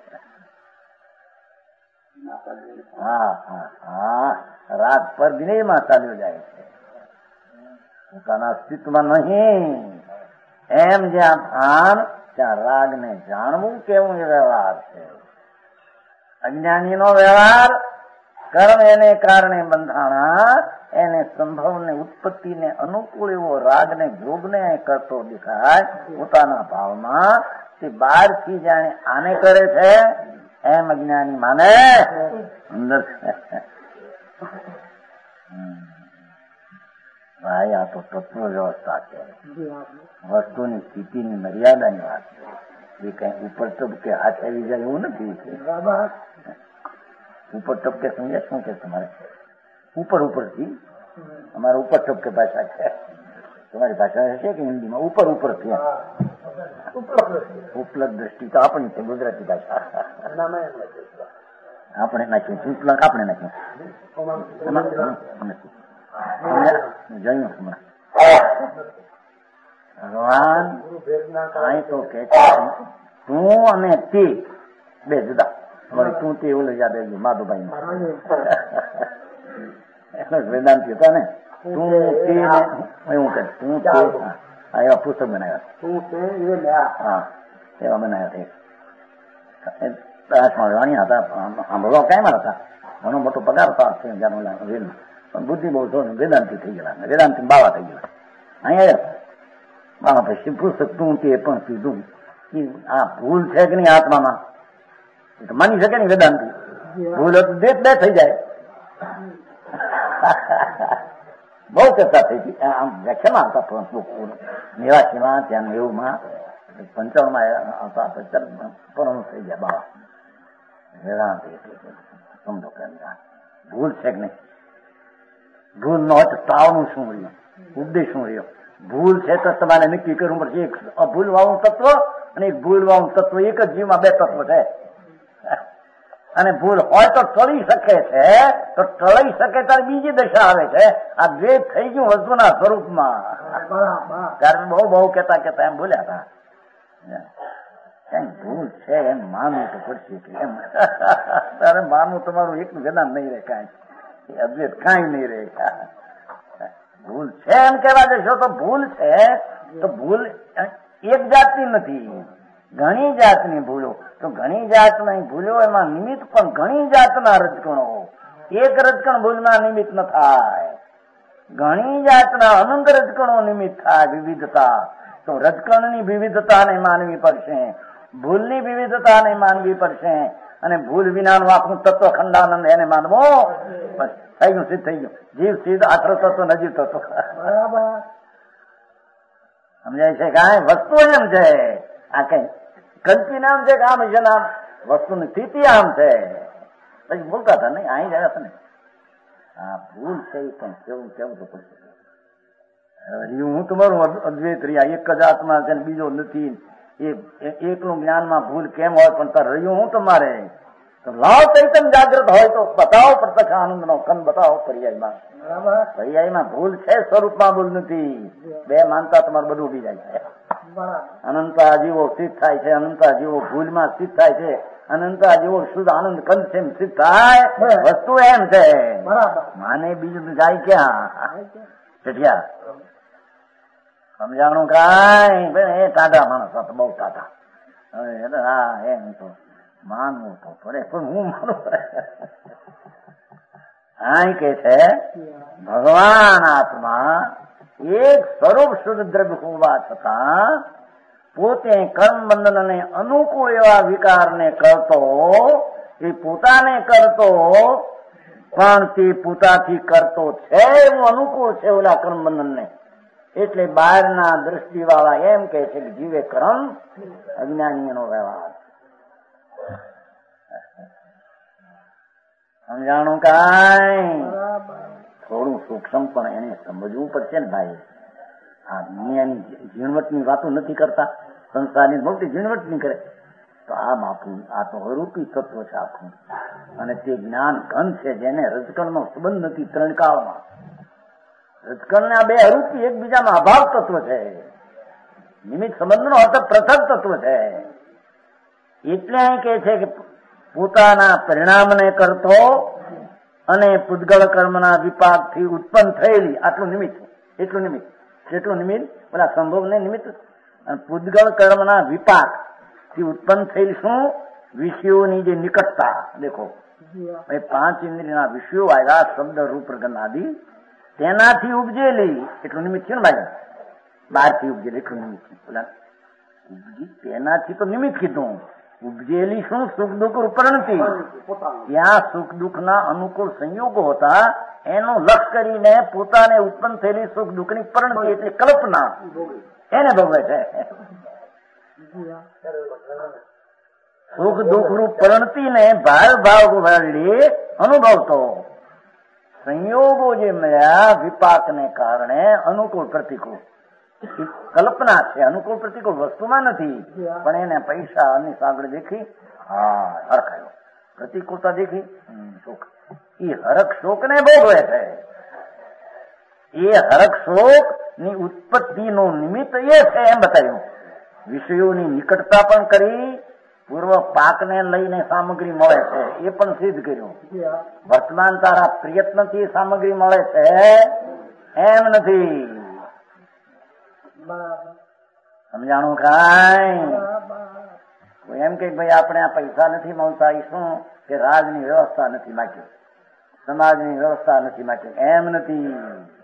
હા હા હા રાગ પર વિનયમાં ચાલ્યો જાય છે, પોતાના અસ્તિત્વમાં નહીં. એમ જ્યાં ભાન ત્યાં રાગને જાણવું કેવું એ વ્યવહાર છે. અજ્ઞાનીનો વ્યવહાર કર્મ એને કારણે બંધાણા, એને સંભવને ઉત્પત્તિને અનુકૂળ એવો રાગને ભોગને કરતો દેખાય પોતાના ભાવમાં. તે 12થી જાણે આને કરે છે એમ અજ્ઞાની માને અંદર. ભાઈ આ તો તત્વ વ્યવસ્થા છે, વસ્તુની સ્થિતિની મર્યાદાની વાત છે. એ કઈ ઉપર તબકે હાથ આવી જાય એવું નથી. ઉપર ટપકે સમજે શું છે તમારે? ઉપરથી અમારે ઉપર ટપકે ભાષા છે, તમારી ભાષા છે કે હિન્દીમાં ઉપરથી ઉપલબ્ધ દ્રષ્ટિ તો આપણી છે ગુજરાતી ભાષા. આપણે નાખીએ ઉપલક, આપણે નાખીએ જયું ભગવાન અહીં તો કે તું અને તે બે જુદા. તું તે એવું લઈ યાદ આવ્યું માધુભાઈ વેદાંતિ હતા ને, તું તે એવું કે તું તે એવા પુસ્તક બનાવ્યા. હા એવા બનાવ્યા વાણિયા હતા, સાંભળવા કાયમાં હતા, ઘણો મોટો પગાર હતો. પણ બુદ્ધિ બહુ છો વેદાંતિ થઈ ગયેલા, વેદાંતિ બાવા થઈ ગયેલા. અહીંયા બાવા પછી પુસ્તક તું તે પણ કીધું આ ભૂલ છે કે નહીં આત્મામાં તો માની શકે ને વેદાંતિ. ભૂલ હતું બે થઈ જાય. બહુ ચર્ચા થઈ હતી આમ વ્યાખ્યામાં હતા નિવાસીમાં ત્યાં નેવુંમાં 95માં આવતા પણ થઈ ગયા બાવા વેદાંતિ. સમજો કે ભૂલ છે કે નહીં? ભૂલ નો હોય તો તાવનું શું રહ્યું, ઉપદેશ શું રહ્યો? ભૂલ છે તો તમારે નક્કી કરવું પડશે એક અભૂલ વાળું તત્વ અને એક ભૂલ વાળું તત્વ. એક જ જીવમાં બે તત્વ છે, અને ભૂલ હોય તો ટળી શકે છે, તો ટળી શકે ત્યારે બીજી દશા આવે છે. આ દ્વેષ થઈ ગયું વસ્તુના સ્વરૂપમાં. ત્યારે બહુ કહેતા એમ બોલ્યા હતા કઈ ભૂલ છે એમ માનવું તો પડશે કે એમ. તારે માનવું તમારું એક વેદાંત નહીં રહે, કાંઈ અદ્વૈત કાંઈ નહીં રહે. ભૂલ છે એમ કહેવા જશો તો ભૂલ છે, તો ભૂલ એક જાતની નથી, ઘણી જાતની ભૂલો. તો ઘણી જાતની ભૂલો એમાં નિમિત્ત પણ ઘણી જાતના રજકણો. એક રજકણ ભૂલના નિમિત્ત ન થાય, ઘણી જાતના અનંત રજકણો નિમિત્ત થાય. વિવિધતા તો રજકણની વિવિધતાને માનવી પડશે, ભૂલની વિવિધતાને માનવી પડશે, અને ભૂલ વિનાનું આપણું તત્વ ખંડાનંદ એને માનવો. બસ થઈ ગયું, સિદ્ધ થઈ ગયું. જીવ સિદ્ધ આખરો તત્વ નજીવ તત્વ. સમજાય છે? કાંઈ વસ્તુ એમ છે, આ કઈ કલ્પી નામ છે કે આમ છે નામ, વસ્તુની સ્થિતિ આમ છે. પછી બોલતા હતા નહીં, અહીં જાય ને આ ભૂલ છે એ પણ કેવું કેવું તો પડશે. હું તમારું અદ્વૈત રહ્યા, એક જ આત્મા છે ને બીજો નથી, એકલું જ્ઞાનમાં ભૂલ કેમ હોય? પણ તાર રહ્યું હું તમારે તો લાવ ચૈતન્ય જાગ્રત હોય તો બતાવો, પ્રત્યક્ષ આનંદ નો કન બતાવો. પર્યાયમાં ભૂલ છે, સ્વરૂપમાં ભૂલ નથી. બે માનતા તમારે બધું ઉડી જાય છે. અનંતા જીવો સ્થિત થાય છે, અનંતા જીવો ભૂલમાં સ્થિત થાય છે, અનંતા જીવો શુદ્ધ આનંદ કંદ છે સ્થિત થાય. વસ્તુ એમ છે, માને બીજું જાય ક્યાં? ચટિયા સમજાણું કાંઈ? એ ટાઢા માણસ હતો, બહુ ટાઢા. હવે હા એમ તો માનવું તો પડે, પણ હું માનું. આ કે છે ભગવાન આત્મા એક સ્વરૂપ શુદ્ધ દ્રવ્ય હોવા છતાં પોતે કર્મ બંધનને અનુકૂળ એવા વિકારને કરતો, એ પોતાને કરતો, પણ તે પોતાથી કરતો છે એવું અનુકૂળ છે ઓલા કર્મ બંધનને. એટલે બહારના દ્રષ્ટિ વાળા એમ કે છે કે જીવે કર્મ, અજ્ઞાનીનો વ્યવહાર. સમજાણું કાંઈ? થોડું સૂક્ષ્મ પણ એને સમજવું પડશે ને ભાઈ. આ દુનિયાની ઝીણવટની વાતો નથી કરતા, સંસારની મોટી ઝીણવટ નહીં કરે. તો આ માપું, આ તો અરૂપી તત્વ છે આખું, અને તે જ્ઞાન ઘન છે જેને રજકણનો સંબંધ નથી. ત્રણ કાળમાં રજકણ આ બે અરૂપી એકબીજામાં અભાવ તત્વ છે. નિમિત્ત સંબંધનો અર્થ પૃથક તત્વ છે. એટલે અહીં કે છે કે પોતાના પરિણામને કરતો અને પૂતગળ કર્મના વિપાકથી ઉત્પન્ન થયેલી, આટલું નિમિત્ત, એટલું નિમિત્ત, કેટલું નિમિત્ત? પેલા સંભોગ ને નિમિત્ત. અને પૂતગળ કર્મના વિપાક થી ઉત્પન્ન થયેલી શું? વિષયોની જે નિકટતા. દેખો એ 5 ઇન્દ્રિયના વિષયો આવ્યા, શબ્દ રૂપ ગંધ આદિ, તેનાથી ઉપજેલી એટલું નિમિત્ત છે ને ભાઈ. બહારથી ઉપજેલી એટલું નિમિત્ત છે. તેનાથી તો નિમિત્ત કીધું. ઉપજેલી શું? સુખ દુઃખ ઉપરણથી. ત્યાં સુખ દુઃખ ના અનુકૂળ સંયોગો હતા, એનું લક્ષ કરીને પોતાને ઉત્પન્ન થયેલી સુખ દુઃખ ની પરણતિ એટલે કલ્પના એને ભોગવે છે. સુખ દુઃખ રૂપ પરણતિ ને ભાવ વળી અનુભવતો સંયોગો જે મળ્યા વિપાકને કારણે અનુકૂળ પ્રતિકૂળ કલ્પના છે. અનુકૂળ પ્રતિકૂળ વસ્તુમાં નથી, પણ એને પૈસા ની સાંકળ દેખી, હા હરખાયો. પ્રતિકૂળતા દેખી, સુખ. એ હરખ શોક ને ભોગવે છે. એ હરખ શોક ની ઉત્પત્તિ નું નિમિત્ત એ છે એમ બતાવ્યું. વિષયોની નિકટતા પણ કરી, પૂર્વ પાકને લઈને સામગ્રી મળે છે એ પણ સિદ્ધ કર્યું. વર્તમાન તારા પ્રયત્નથી સામગ્રી મળે છે એમ નથી. સમજાણું કાંઈ? એમ કે ભાઈ આપણે આ પૈસા નથી મળતા, એ શું કે રાજની વ્યવસ્થા નથી માગી, સમાજની વ્યવસ્થા નથી માગી, એમ નથી.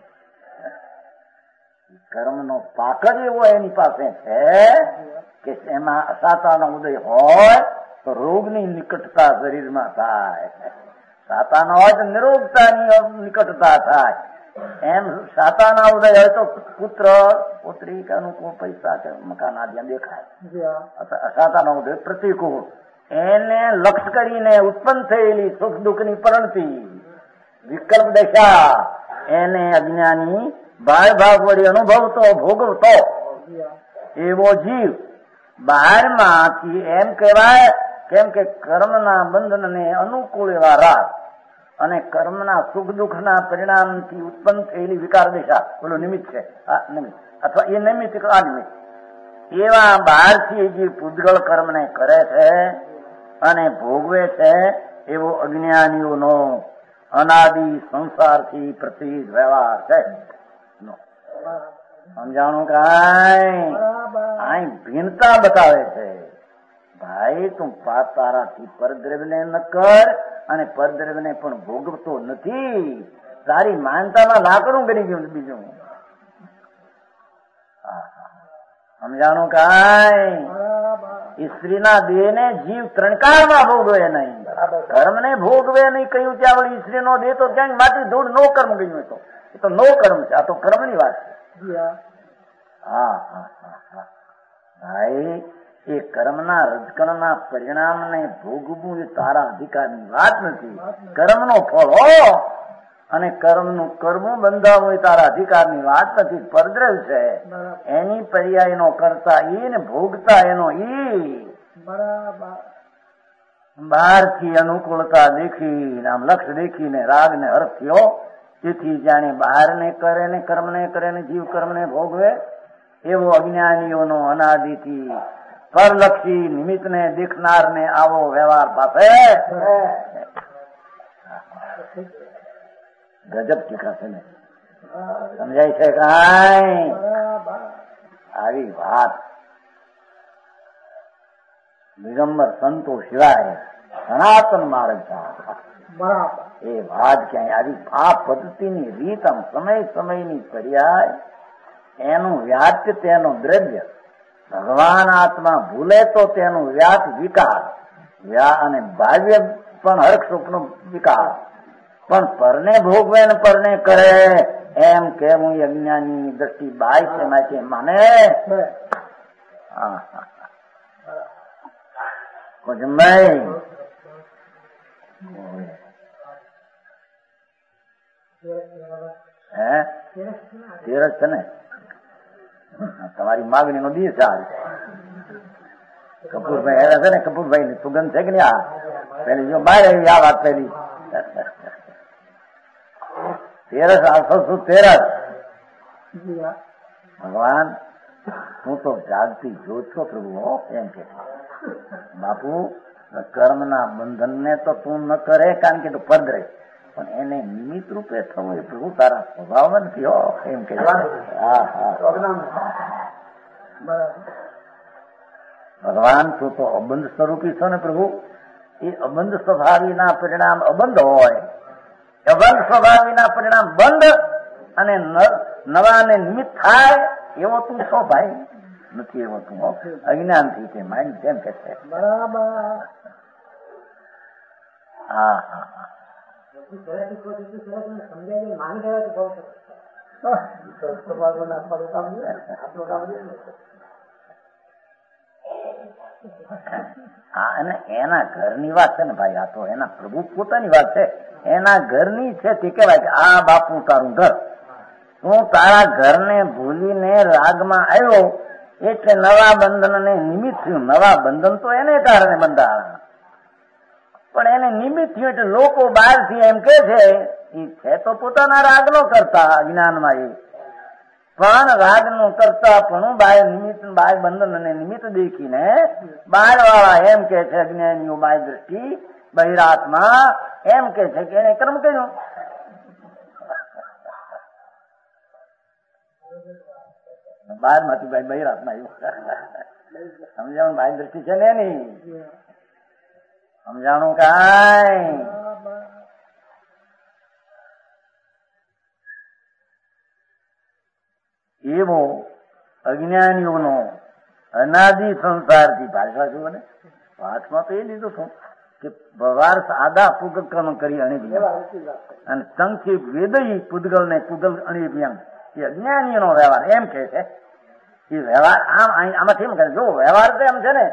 કર્મનો પાક જ એવો એની પાસે છે કે એમાં અસાતાનો ઉદય હોય તો રોગની નિકટતા શરીરમાં થાય. સાતાનો હોય તો નિરોગતાની નિકટતા થાય. એમ સાતાના ઉદય હોય તો પુત્ર પુત્રી કે અનુકૂળ પૈસા કે મકાન આદિ દેખાય. અસાતાનો ઉદય પ્રતિકૂળ, એને લક્ષ કરીને ઉત્પન્ન થયેલી સુખ દુઃખ ની પરણતિ વિકલ્પ દશા, એને અજ્ઞાની ભાવ વળી અનુભવતો ભોગવતો એવો જીવ બહારમાંથી એમ કહેવાય. કેમ કે કર્મના બંધનને અનુકૂળ એવા રાગ અને કર્મના સુખ દુઃખના પરિણામથી ઉત્પન્ન થયેલી વિકાર દિશા, પેલું નિમિત્ત છે આ નિમિત્ત, અથવા એ નિમિત્ત આ નિમિત્ત, એવા બહારથી જે પૂતગળ કર્મને કરે છે અને ભોગવે છે એવો અજ્ઞાનીઓનો અનાદિ સંસારથી પ્રતિ વ્યવહાર છે. સમજાણું કાંઈ? અહીં ભિન્નતા બતાવે છે. ભાઈ તું તારાથી પરદ્રવ્યને ન કર અને પરદ્રવ્યને પણ ભોગવતો નથી. તારી માનતામાં લાકડું ગણી ગયું બીજું. સમજાણું કાંઈ સ્ત્રીના દેહ ને જીવ ત્રણકારમાં ભોગવે નહીં, કર્મ ને ભોગવે નહીં કહ્યું ત્યાં વળી સ્ત્રી નો દેહ તો ક્યાંક માટી ધૂળ નો કર્મ ગયું. એ તો નો કર્મ છે, આ તો કર્મ ની વાત છે. હા ભાઈ એ કર્મના રજકણના પરિણામને ભોગવું એ તારા અધિકારની વાત નથી. કર્મનો ફળ હો અને કર્મનું કરવું બંધાવવું એ તારા અધિકારની વાત નથી. પરદ્રવ્ય છે એની પર્યાયનો કરતા ઈ ને ભોગતા એનો ઈ. બહારથી અનુકૂળતા દેખી આમ લક્ષ દેખીને રાગ ને હર્ષ થયો. તેથી જાણે બહાર ને કરે ને કર્મ ને કરે ને જીવ કર્મ ને ભોગવે એવો અજ્ઞાનીઓનો અનાદિથી પરલક્ષી નિમિત્ત ને દેખનાર ને આવો વ્યવહાર પાસે ગજબ ટીકા છે ને. સમજાય છે કાંઈ? આવી વાત દિગંબર સંતો સિવાય સનાતન માર્ગ એ વાત ક્યાંય આવી આ પદ્ધતિની રીત આમ સમયની પર્યાય એનું વ્યાપ્ય તેનું દ્રવ્ય ભગવાન આત્મા ભૂલે તો તેનું વ્યાપ વિકાર અને ભાવ્ય પણ હર્ષ સુખનો વિકાર પણ પરને ભોગવે ને પરને કરે એમ કેવું અજ્ઞાની દ્રષ્ટિ બાય છે માટે માને. કુજમભાઈ તેરસ છે ને તમારી માગણી નો દિવસ આ કપૂરભાઈ હેરા છે ને કપૂરભાઈ ની સુગંધ છે કે નહીં? આ પેલી જો બહાર આવી આ વાત પેલી તેરસ 813. ભગવાન તું તો જાગતી જોત છો પ્રભુ એમ કે બાપુ કર્મના બંધન ને તો તું ન કરે કારણ કે તું પરદ્રવ્ય પણ એને નિમિત્ત રૂપે થવું એ પ્રભુ તારા સ્વભાવ નથી હો એમ કે. ભગવાન તું તો અબંધ સ્વરૂપી છો ને પ્રભુ. એ અબંધ સ્વભાવીના પરિણામ અબંધ હોય, અબંધ સ્વભાવીના પરિણામ બંધ અને નવા ને નિમિત્ત થાય એવો તું છો ભાઈ નથી. એવો તું અજ્ઞાન થી તે માઇન્ડ કેમ કે છે. બરાબર. હા અને એના ઘરની વાત છે ને ભાઈ. આ તો એના પ્રભુ પોતાની વાત છે, એના ઘરની છે તે કેવાય કે આ બાપુ તારું ઘર. તું તારા ઘરને ભૂલીને રાગમાં આવ્યો એટલે નવા બંધન ને નિમિત્ત થયું. નવા બંધન તો એને કારણે બંધાયા પણ એને નિમિત્ત થયું એટલે લોકો બહારથી એમ કે છે એ છે તો પોતાના રાગનો કરતા જ્ઞાનમાં એ પણ રાગનું કરતા પણ બાય નિમિત્ત બાય બંધન અને નિમિત્ત દેખીને બહાર વાળા એમ કે છે અજ્ઞાનીઓ બાય દ્રષ્ટિ બહિરાત્મા એમ કે છે કે એને કર્મ કર્યું. બહાર માંથી ભાઈ બહિરાત્મા આવ્યું. સમજાણું બાય દ્રષ્ટિ છે ને એની. સમજાણું કાંઈ? એવો અજ્ઞાનીઓનો અનાદિ સંસારથી ભાષા જુઓ ને વાતમાં તો એ લીધું છું કે વ્યવહાર સાદા પૂગલ કર્મ કરી અણીભ્યા અને સંક્ષેપ વેદઈ પૂદગલ ને પૂગલ અણીભ્યા એ અજ્ઞાનીઓનો વ્યવહાર એમ કે છે. એ વ્યવહાર આમ આમાંથી એમ કરે જો વ્યવહાર તો એમ છે ને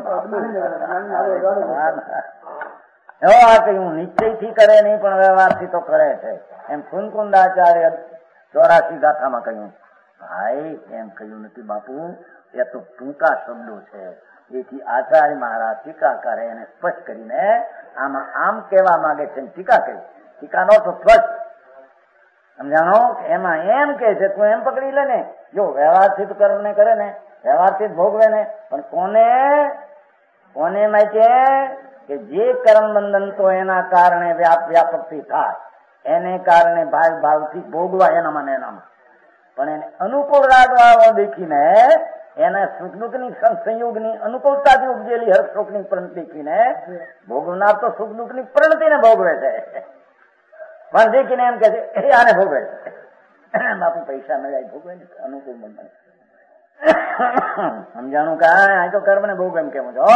એવો આ કહ્યું નિશ્ચયથી કરે નહીં પણ વ્યવહારથી તો કરે છે એમ કુંકુંદાચાર્ય 84 ગાથામાં કહ્યું. ભાઈ એમ કહ્યું નથી બાપુ, એ તો ટૂંકા શબ્દો છે. એથી આચાર્ય મહારાજ ટીકા કરે એને સ્પષ્ટ કરીને આમાં આમ કહેવા માંગે છે ટીકા કરી. ટીકાનો તો સ્પષ્ટ સમજાણો એમાં એમ કે છે તું એમ પકડી લે ને જો વ્યવહારથી જ કર્મ ને કરે ને વ્યવહારથી જ ભોગવે ને પણ કોને માટે કે જે કર્મ બંધન તો એના કારણે વ્યાપકથી થાય એને કારણે ભાવથી ભોગવા એનામાં ને એનામાં પણ એને અનુકૂળ રાગ વાળો દેખીને એના સુખ દુઃખની સંયોગની અનુકૂળતાથી ઉપજેલી હર્ષ સુખની પ્રણતિને ભોગવનાર તો સુખ દુઃખની પ્રણતિને ભોગવે છે, પણ દેખીને એમ કે છે આને ભોગવે છે. બાપુ પૈસા મળ્યા ભોગવે ને અનુકૂળ બને. સમજાણું કે આ તો કર્મ ને ભોગ એમ કેવું છો.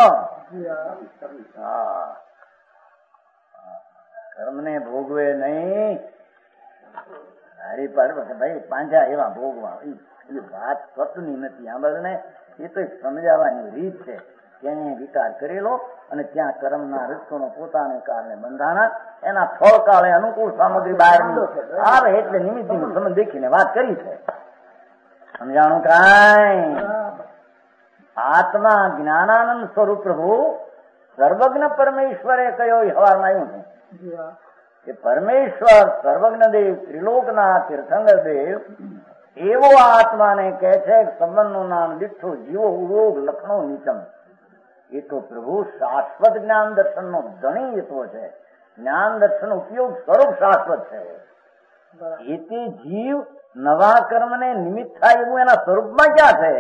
કર્મ ને ભોગવે નહીં, હારી પાડવા ભાઈ પાંજા એવા ભોગવા એ વાત સતની નથી. આ બધને એ તો સમજાવવાની રીત છે. તેને વિકાર કરેલો અને ત્યાં કર્મના રક્ષણો પોતાને કારણે બંધાણા, એના ફળ કાળે અનુકૂળ સામગ્રી બહાર આવે એટલે નિમિત્તનું સંબંધ દેખીને વાત કરી છે. સમજાણું કાંઈ? આત્મા જ્ઞાનાનંદ સ્વરૂપ પ્રભુ સર્વજ્ઞ પરમેશ્વરે કયો હવારમાં આવ્યું છે કે પરમેશ્વર સર્વજ્ઞ દેવ ત્રિલોકના તીર્થંકર દેવ એવો આત્માને કહે છે સંબંધનું નામ દીઠો જીવો ઉરોગ લખણો નીચમ. એ તો પ્રભુ શાશ્વત જ્ઞાન દર્શન નો ધણી એતો છે. જ્ઞાન દર્શન ઉપયોગ સ્વરૂપ શાશ્વત છે. એથી જીવ નવા કર્મ ને નિમિત્ત થાય એવું એના સ્વરૂપમાં ક્યાં છે?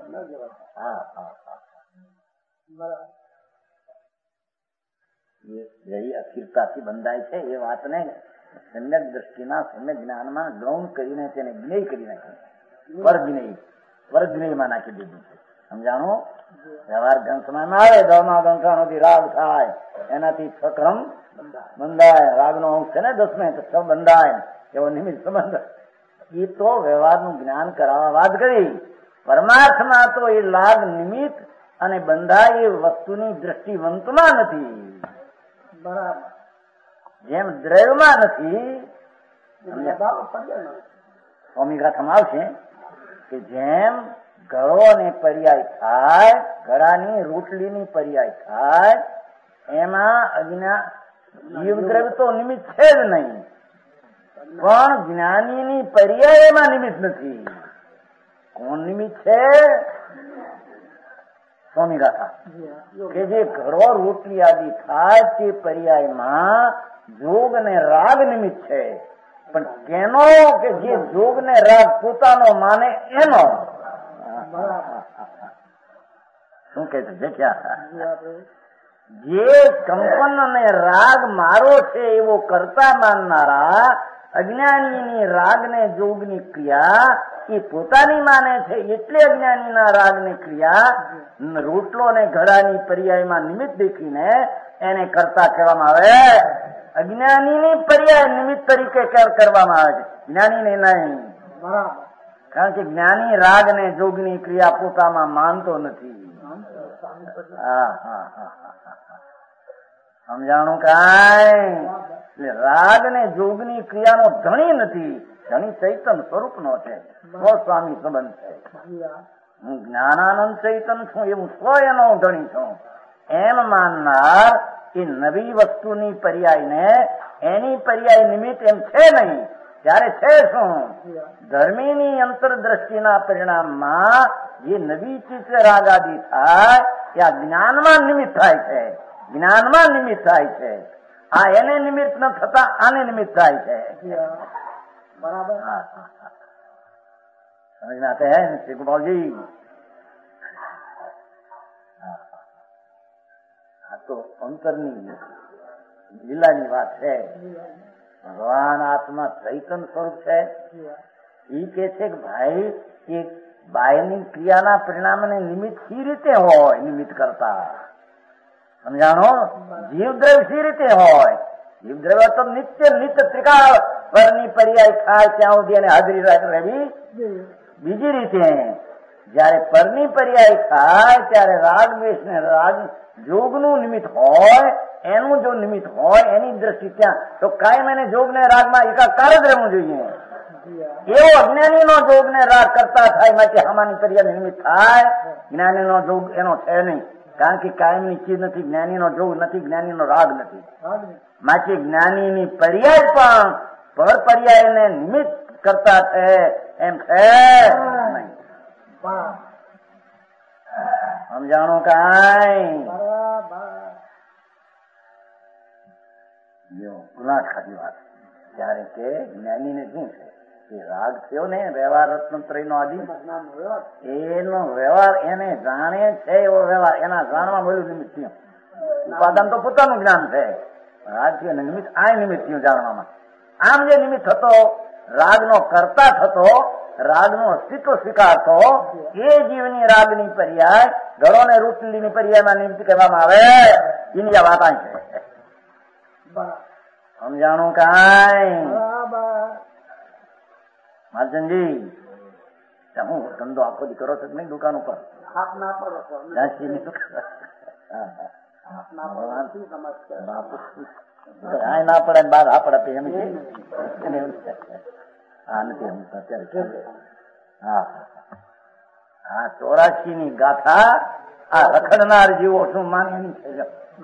અસ્થિરતાથી બંધાય છે એ વાતને સમ્યક દ્રષ્ટિના સમ્યક જ્ઞાનમાં ગૌણ કરીને તેને જ્ઞેય કરી નાખી, પરજ્ઞેયમાં નાખી દીધું છે. સમજાણું? વ્યવહાર ગ્રંથમાં આવે દળમાં ગ્રંથાનોથી રાગ થાય, એનાથી સક્રમ બંધાય. રાગનો અંશ છે ને 10મે તો સબ બંધાય, એવો નિમિત્ત સંબંધ. એ તો વ્યવહારનું જ્ઞાન કરાવવા વાત કરી. પરમાર્થમાં તો એ લાગ નિમિત્ત અને બંધાય એ વસ્તુની દ્રષ્ટિવંતમાં નથી, બરાબર જેમ દ્રવ્યમાં નથી. સ્વામી ગાથામાં આવશે કે જેમ ઘડો ને પર્યાય થાય, ઘડાની રોટલીની પર્યાય થાય, એમાં જીવદ્રવ્ય તો નિમિત્ત છે જ નહીં, પણ જ્ઞાનીની પર્યાય એમાં નિમિત્ત નથી. કોણ નિમિત્ત છે? સ્વામી ગાથા કે જે ઘડો રોટલી આદિ થાય તે પર્યાયમાં જોગ ને રાગ નિમિત્ત છે, પણ કેનો? કે જે જોગ ને રાગ પોતાનો માને એનો. શું કે છે? જે કંપન ને રાગ મારો છે એવો કરતા માનનારા અજ્ઞાનીની રાગ ને જોગ ની ક્રિયા એ પોતાની માને છે, એટલે અજ્ઞાનીના રાગ ની ક્રિયા રોટલો ને ઘડાની પર્યાયમાં નિમિત્ત દેખીને એને કરતા કહેવામાં આવે. અજ્ઞાનીની પર્યાય નિમિત્ત તરીકે કરવામાં આવે છે, જ્ઞાનીને નહીં. કારણ કે જ્ઞાની રાગ ને જોગની ક્રિયા પોતામાં માનતો નથી. સમજાણું કાંઈ? એટલે રાગ ને જોગની ક્રિયાનો ધણી નથી, ધણી ચૈતન સ્વરૂપ નો છે, સ્વસ્વામી સંબંધ છે. હું જ્ઞાનાનંદ ચૈતન છું એવું સ્વ એનો ધણી છું એમ માનનાર એ નવી વસ્તુની પર્યાય ને એની પર્યાય નિમિત્ત એમ છે નહીં. ત્યારે છે શું? ધર્મીની અંતરદ્રષ્ટિના પરિણામમાં જે નવી ચિત્ત રાગાદી થાય ત્યાં જ્ઞાનમાં નિમિત્ત થાય છે, જ્ઞાનમાં નિમિત્ત થાય છે. આ એને નિમિત્ત ન થતા આને નિમિત્ત થાય છે. બરાબર સમજના છે શ્રી ગોપાલજી? આ તો અંતરની લીલાની વાત છે. ભગવાન આત્મા ચૈતન સ્વરૂપ છે. એ કે છે કે ભાઈ એ બાયની ક્રિયાના પરિણામને નિમિત્ત સી રીતે હોય? નિમિત્ત કરતા સમજાણો? જીવદ્રવ્ય સી રીતે હોય? જીવદ્રવ્ય તો નિત્ય ત્રિકાળ પરની પર્યાય થાય ત્યાં સુધી એને હાજરી રહેવી બીજી રીતે. જયારે પરની પર્યાય થાય ત્યારે રાગ દ્વેષ ને રાગ જોગનું નિમિત્ત હોય, એનું જો નિમિત્ત હોય એની દ્રષ્ટિ ત્યાં તો કાયમ એને જોગ ને રાગમાં એકાકાર જ રહેવું જોઈએ. એવો અજ્ઞાની નો જોગ ને રાગ કરતા થાય માટે હમાની પર્યાય નિમિત્ત થાય. જ્ઞાની નો જોગ એનો છે નહીં, કારણ કે કાયમની ચીજ નથી, જ્ઞાની નો જોગ નથી, જ્ઞાની નો રાગ નથી. માટે જ્ઞાનીની પર્યાય પણ પર પર્યાય ને નિમિત્ત કરતા છે એમ છે નહીં. સમજાણું કાંઈ? ગુનાખાતી વાત. ત્યારે કે જ્ઞાનીને શું છે? એ રાગ થયો ને વ્યવહાર રત્નત્રય નો આદિ, એનો વ્યવહાર એને જાણે છે એવો વ્યવહાર, એના જાણવા મળ્યું નિમિત્ત થયું. ઉપાદાન તો પોતાનું જ્ઞાન છે, રાગ થયો નિમિત્ત આ નિમિત્ત થયું જાણવામાં. આમ જે નિમિત્ત થતો, રાગનો કરતા થતો, રાગનું અસ્તિત્વ સ્વીકારતો, એ જીવની રાગની પર્યાય ઘડો ને રૂટલીની પર્યાયમાં નિમિત્ત કહેવામાં આવે. એની આ વાત છે. સમજાણું કાંઈ માલચંદજી? હું ધંધો આખો દી કરો છો નહીં દુકાન ઉપર? ના પડે ને બાર આ પડે એમ છે. હા નથી એમ અત્યારે. હા હા 84 ની ગાથા આ રખડનાર જીવો શું માને એની છે.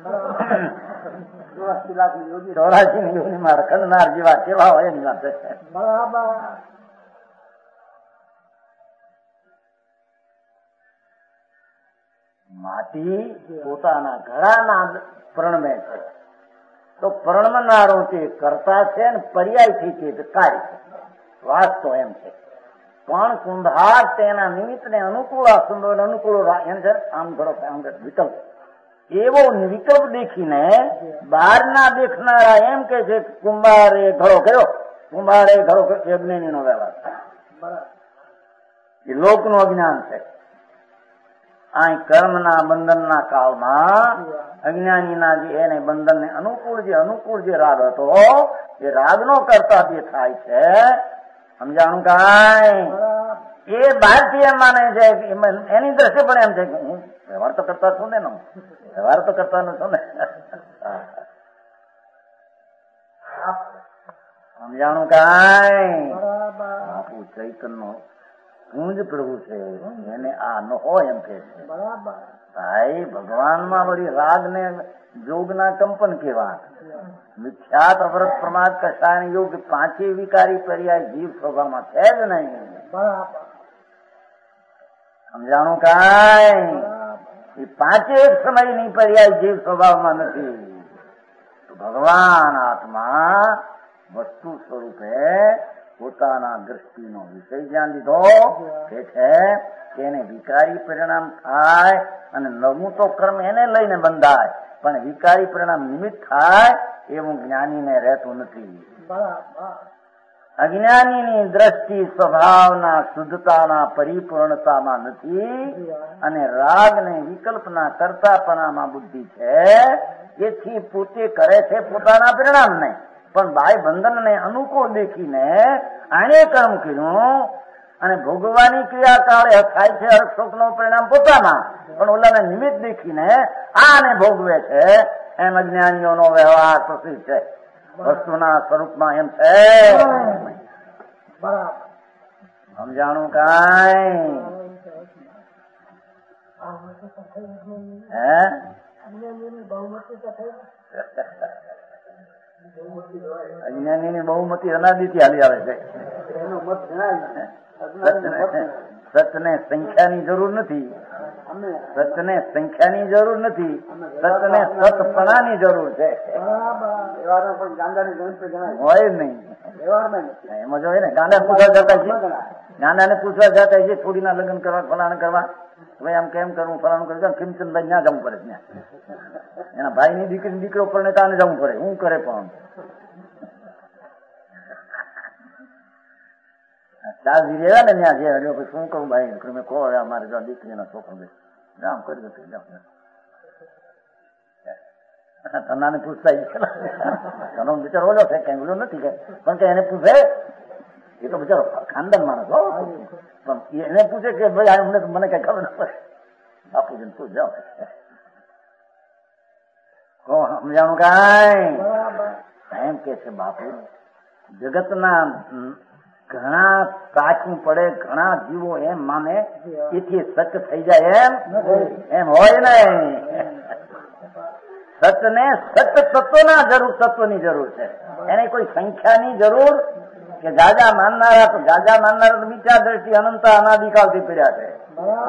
84 ની યોનીમાં રખડનાર જેવા કેવા હોય એની વાત છે. માટી પોતાના ઘડાના પ્રણમે છે, તો પ્રણમનારો તે કરતા છે ને પર્યાયથી તે કાર્ય છે. વાસ્તવ એમ છે. પણ કુંભાર તેના નિમિત્તને અનુકૂળ સુંદર અનુકૂળ એમ છે. આમ ઘડો આમ વિકલ્પ, એવો વિકલ્પ દેખીને બહારના દેખનારા એમ કે છે કુંભારે ઘડો કર્યો, કુંભારે ઘડો કર્યો. અજ્ઞાની નો વ્યવહાર, એ લોકનું અજ્ઞાન છે. અહીં કર્મના બંધનના કાળમાં અજ્ઞાનીના જે એને બંધનને અનુકૂળ જે રાગ હતો, એ રાગનો કરતા જે થાય છે. સમજાણું કાંઈ? એ ભારતીય માને છે, એની દ્રષ્ટિએ પણ એમ છે કે હું વ્યવહાર તો કરતા છું ને, વ્યવહાર તો કરતા છું ને. સમજાણું કાંઈ? બાપુ ચૈતન્ય હું જ પ્રભુ છે, એને આ ન હોય એમ કે છે. ભાઈ ભગવાનમાં વળી રાગ ને જોગના કંપન કેવા, મિથ્યાત અવરત પ્રમાદ કષાય યોગ, પાંચે વિકારી પર્યાય જીવ સ્વભાવમાં છે જ નહીં. સમજાણું કાંઈ? એ પાંચે એક સમયની પર્યાય જીવ સ્વભાવમાં નથી. તો ભગવાન આત્મા વસ્તુ સ્વરૂપે પોતાના દ્રષ્ટિનો વિષય જ્યાં લીધો તે છે કે એને વિકારી પરિણામ થાય, અને નવું તો કર્મ એને લઈને બંધાય, પણ વિકારી પરિણામ નિમિત્ત થાય એવું જ્ઞાનીને રહેતું નથી. અજ્ઞાનીની દ્રષ્ટિ સ્વભાવના શુદ્ધતાના પરિપૂર્ણતામાં નથી, અને રાગને વિકલ્પના કરતાપણામાં બુદ્ધિ છે. એથી પોતે કરે છે પોતાના પરિણામને, પણ બાહ્ય બંધનને અનુકૂળ દેખીને આને કર્મ કર્યું, અને ભોગવાની ક્રિયા કાળે થાય છે હર્ષશોકનું પરિણામ પોતામાં, પણ ઓલાને નિમિત્ત દેખીને આને ભોગવે છે. એમ અજ્ઞાનીઓનો વ્યવહાર પ્રસિદ્ધ છે. વસ્તુના સ્વરૂપમાં એમ છે. સમજાણું કાંઈ? હે અજ્ઞાનીની બહુમતી અનાદિથી હાલી આવે છે. સતને સંખ્યાની જરૂર નથી, સતને સંખ્યાની જરૂર નથી, સતને સતપણાની જરૂર છે. હોય નહીં એમાં જો ને ગાંડા પૂછવા જતા છે, ગાંડાને પૂછવા જતા છે છોડીના લગ્ન કરવા, ફલાણ કરવા, ભાઈ આમ કેમ કરવું, ફલાણું કરવું, ખીમચંદભાઈ ત્યાં જવું પડે. ત્યાં એના ભાઈની દીકરી દીકરો પર ત્યાં જવું પડે. હું કરે પણ ચાલજી રહ્યા ને ત્યાં છે. હજુ શું કરું ભાઈ, તમે કહો હવે અમારે જો દીકરીના છોકરો આમ કરી દો. તનાને પૂછતા તનો બિચારો ઓલો છે, કઈ ઓલો નથી, પણ કે એને પૂછે એ તો બિચારો ખાનદાન માણસ હો, પણ એને પૂછે કે ભાઈ અમને મને કઈ ખબર ન પડે. બાપુજીને પૂછ જાઓ. સમજાણું કાંઈ? એમ કે છે બાપુ, જગતના ઘણા કાચું પડે, ઘણા જીવો એમ માને એથી સચ થઈ જાય એમ હોય નહીં. સતને સત તત્વના તત્વની જરૂર છે. એને કોઈ સંખ્યાની જરૂર કે જાજા માનનારા તો બીજા દ્રષ્ટિ અનંત અનાદિકાળથી પીડ્યા છે.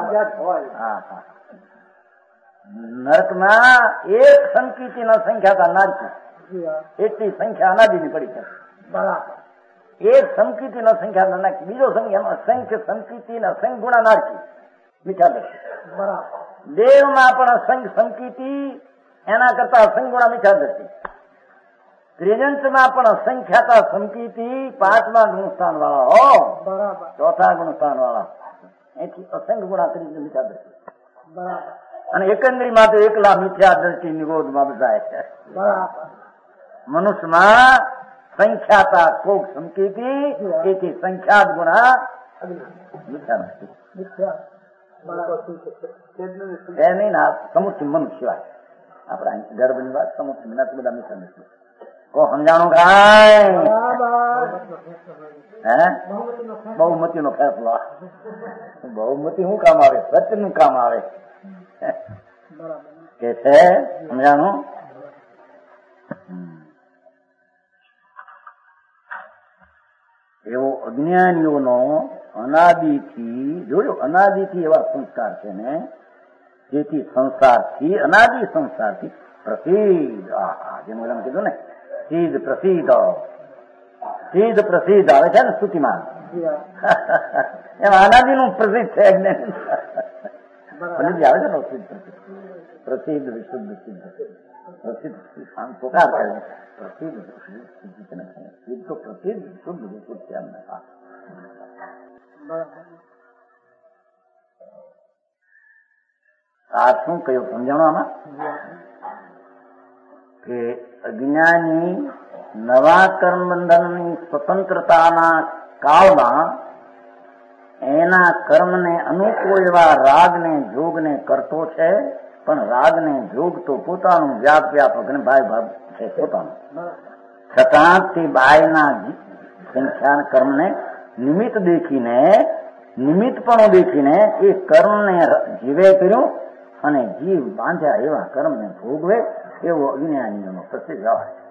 નરકમાં એક સંકિતની સંખ્યા નરકી, એટલી સંખ્યા અનાદિની પડી છે. એક સંકિતિ નો સંખ્યા નાખી, બીજો સંખ્યા અસંખ્ય સંકિતિ ને અસંખ્ય ગુણા નાખી મિથ્યા દ્રષ્ટિ. બરાબર. દેવમાં પણ અસંખ્ય સંકિતિ, એના કરતા અસંખ્ય ગુણા મિથ્યા દ્રષ્ટિ. ત્રિજંતમાં પણ અસંખ્યાતા સંકિતિ, પાંચમા ગુણસ્થાન વાળા, બરાબર. ચોથા ગુણસ્થાન વાળા, એથી અસંખ્ય ગુણા ત્રીજી મિથ્યા દ્રષ્ટિ. બરાબર. અને એકંદરીમાં તો એકલા મિથ્યા દ્રષ્ટિ નિરોધમાં બધા છે. બરાબર. મનુષ્યમાં સંખ્યાતા કોક સંકેતિ, એથી સંખ્યાત ગુણા મિથ્યા દ્રષ્ટિ. મિથ્યા. બરાબર. એ નહીં ના સમુચ્ય મનુષ્ય સિવાય આપડા ગર્ભની વાત સમુચ્ય બધા મિથ્યા દ્રષ્ટિ. કો સમજાણું કાંઈ? હે બહુમતી નો ફેસલો. બહુમતી શું કામ આવે? સત્ય નું કામ આવે કે છે. સમજાણું? એવો અજ્ઞાનીઓનો અનાદિથી જોયો, અનાદિથી એવા સંસ્કાર છે ને, જેથી સંસારથી અનાદિ સંસારથી પ્રસિદ્ધ, જેમ ઓલા કીધું ને સિદ્ધ પ્રસિદ્ધ, સિદ્ધ પ્રસિદ્ધ આવે છે ને સ્તુતિમાં, એમ અનાદિ નું પ્રસિદ્ધ છે જ્ઞાન. આવે છે ને પ્રસિદ્ધ વિશુદ્ધ સિદ્ધ પ્રસિદ્ધ પોકાર કરે પ્રસિદ્ધ સિદ્ધ તો પ્રસિદ્ધ શુદ્ધ વિશુદ્ધ છે. આ શું કહ્યું સમજાણું આમાં? કે અજ્ઞાની નવા કર્મ બંધનની સ્વતંત્રતાના કાળમાં એના કર્મને અનુકૂળ એવા રાગને જોગને કરતો છે, પણ રાગને જોગ તો પોતાનું વ્યાપક ને ભાઈ છે પોતાનું, છતાં તે બાયના સંખ્યાન કર્મને નિમિત્ત દેખીને, નિમિત્તપણું દેખીને એ કર્મને જીવે કર્યું અને જીવ બાંધ્યા એવા કર્મને ભોગવે, એવો અજ્ઞાનીઓનો પ્રસિદ્ધ વ્યવહાર છે.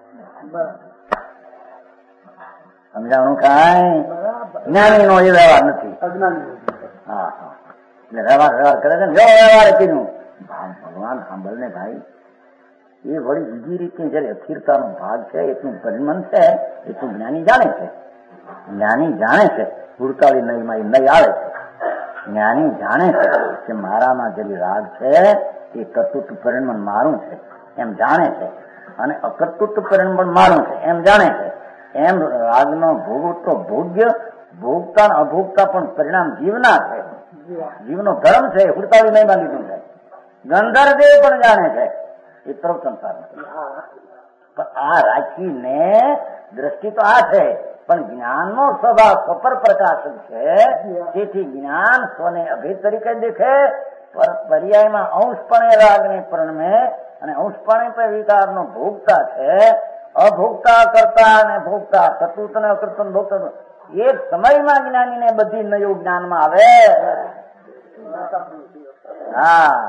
સમજાણું કાંઈ? જ્ઞાની નો એ વ્યવહાર નથી. હા હા, એટલે વ્યવહાર કરે છે ને, વ્યવહાર કર્યું ભગવાન સાંભળ ને ભાઈ, એ વળી બીજી રીતે જયારે અસ્થિરતાનો ભાગ છે, એટલું પરિમન છે, એટલું જ્ઞાની જાણે છે. જ્ઞાની જાણે છે, ઉડતાળી નહીમાં એ નહીં આવે છે. જ્ઞાની જાણે છે કે મારામાં જે રાગ છે એ કતુટ પરિણમન મારું છે એમ જાણે છે, અને અકતુટ પરિણમન મારું છે એમ જાણે છે. એમ રાગનો ભોગ તો ભોગ્ય, ભોગતા અભોગતા પણ પરિણામ જીવના છે, જીવનો ધર્મ છે. ઉડતાળી નહીં બાંધીતું છે. ગંધર્વદેવ પણ જાણે છે એ તરફ સંસાર નથી. પણ આ રાખીને દ્રષ્ટિ તો આ છે, પણ જ્ઞાનનો સ્વભાવ સ્વપર પ્રકાશક છે. તેથી જ્ઞાન સ્વને અભેદ તરીકે દેખે, પર પર્યાયમાં અંશપણે રાગને પરણમે અને અંશપણે પર વિકારનો ભોગતા છે. અભોગતા કરતા અને ભોગતા, કતુત ને અકૃત ભોગતા, એક સમયમાં જ્ઞાનીને બધી નયું જ્ઞાનમાં આવે. હા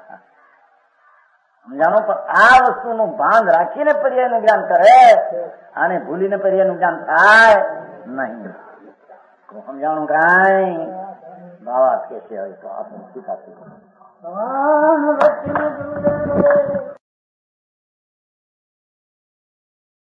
સમજાણું? પણ આ વસ્તુનું ભાન રાખીને પર્યાયનું જ્ઞાન કરે અને ભૂલીને પર્યાયનું જ્ઞાન થાય નહીં. સમજાણું કાંઈ? બાવા કે છે હવે તો આપણે સ્વીકારશું.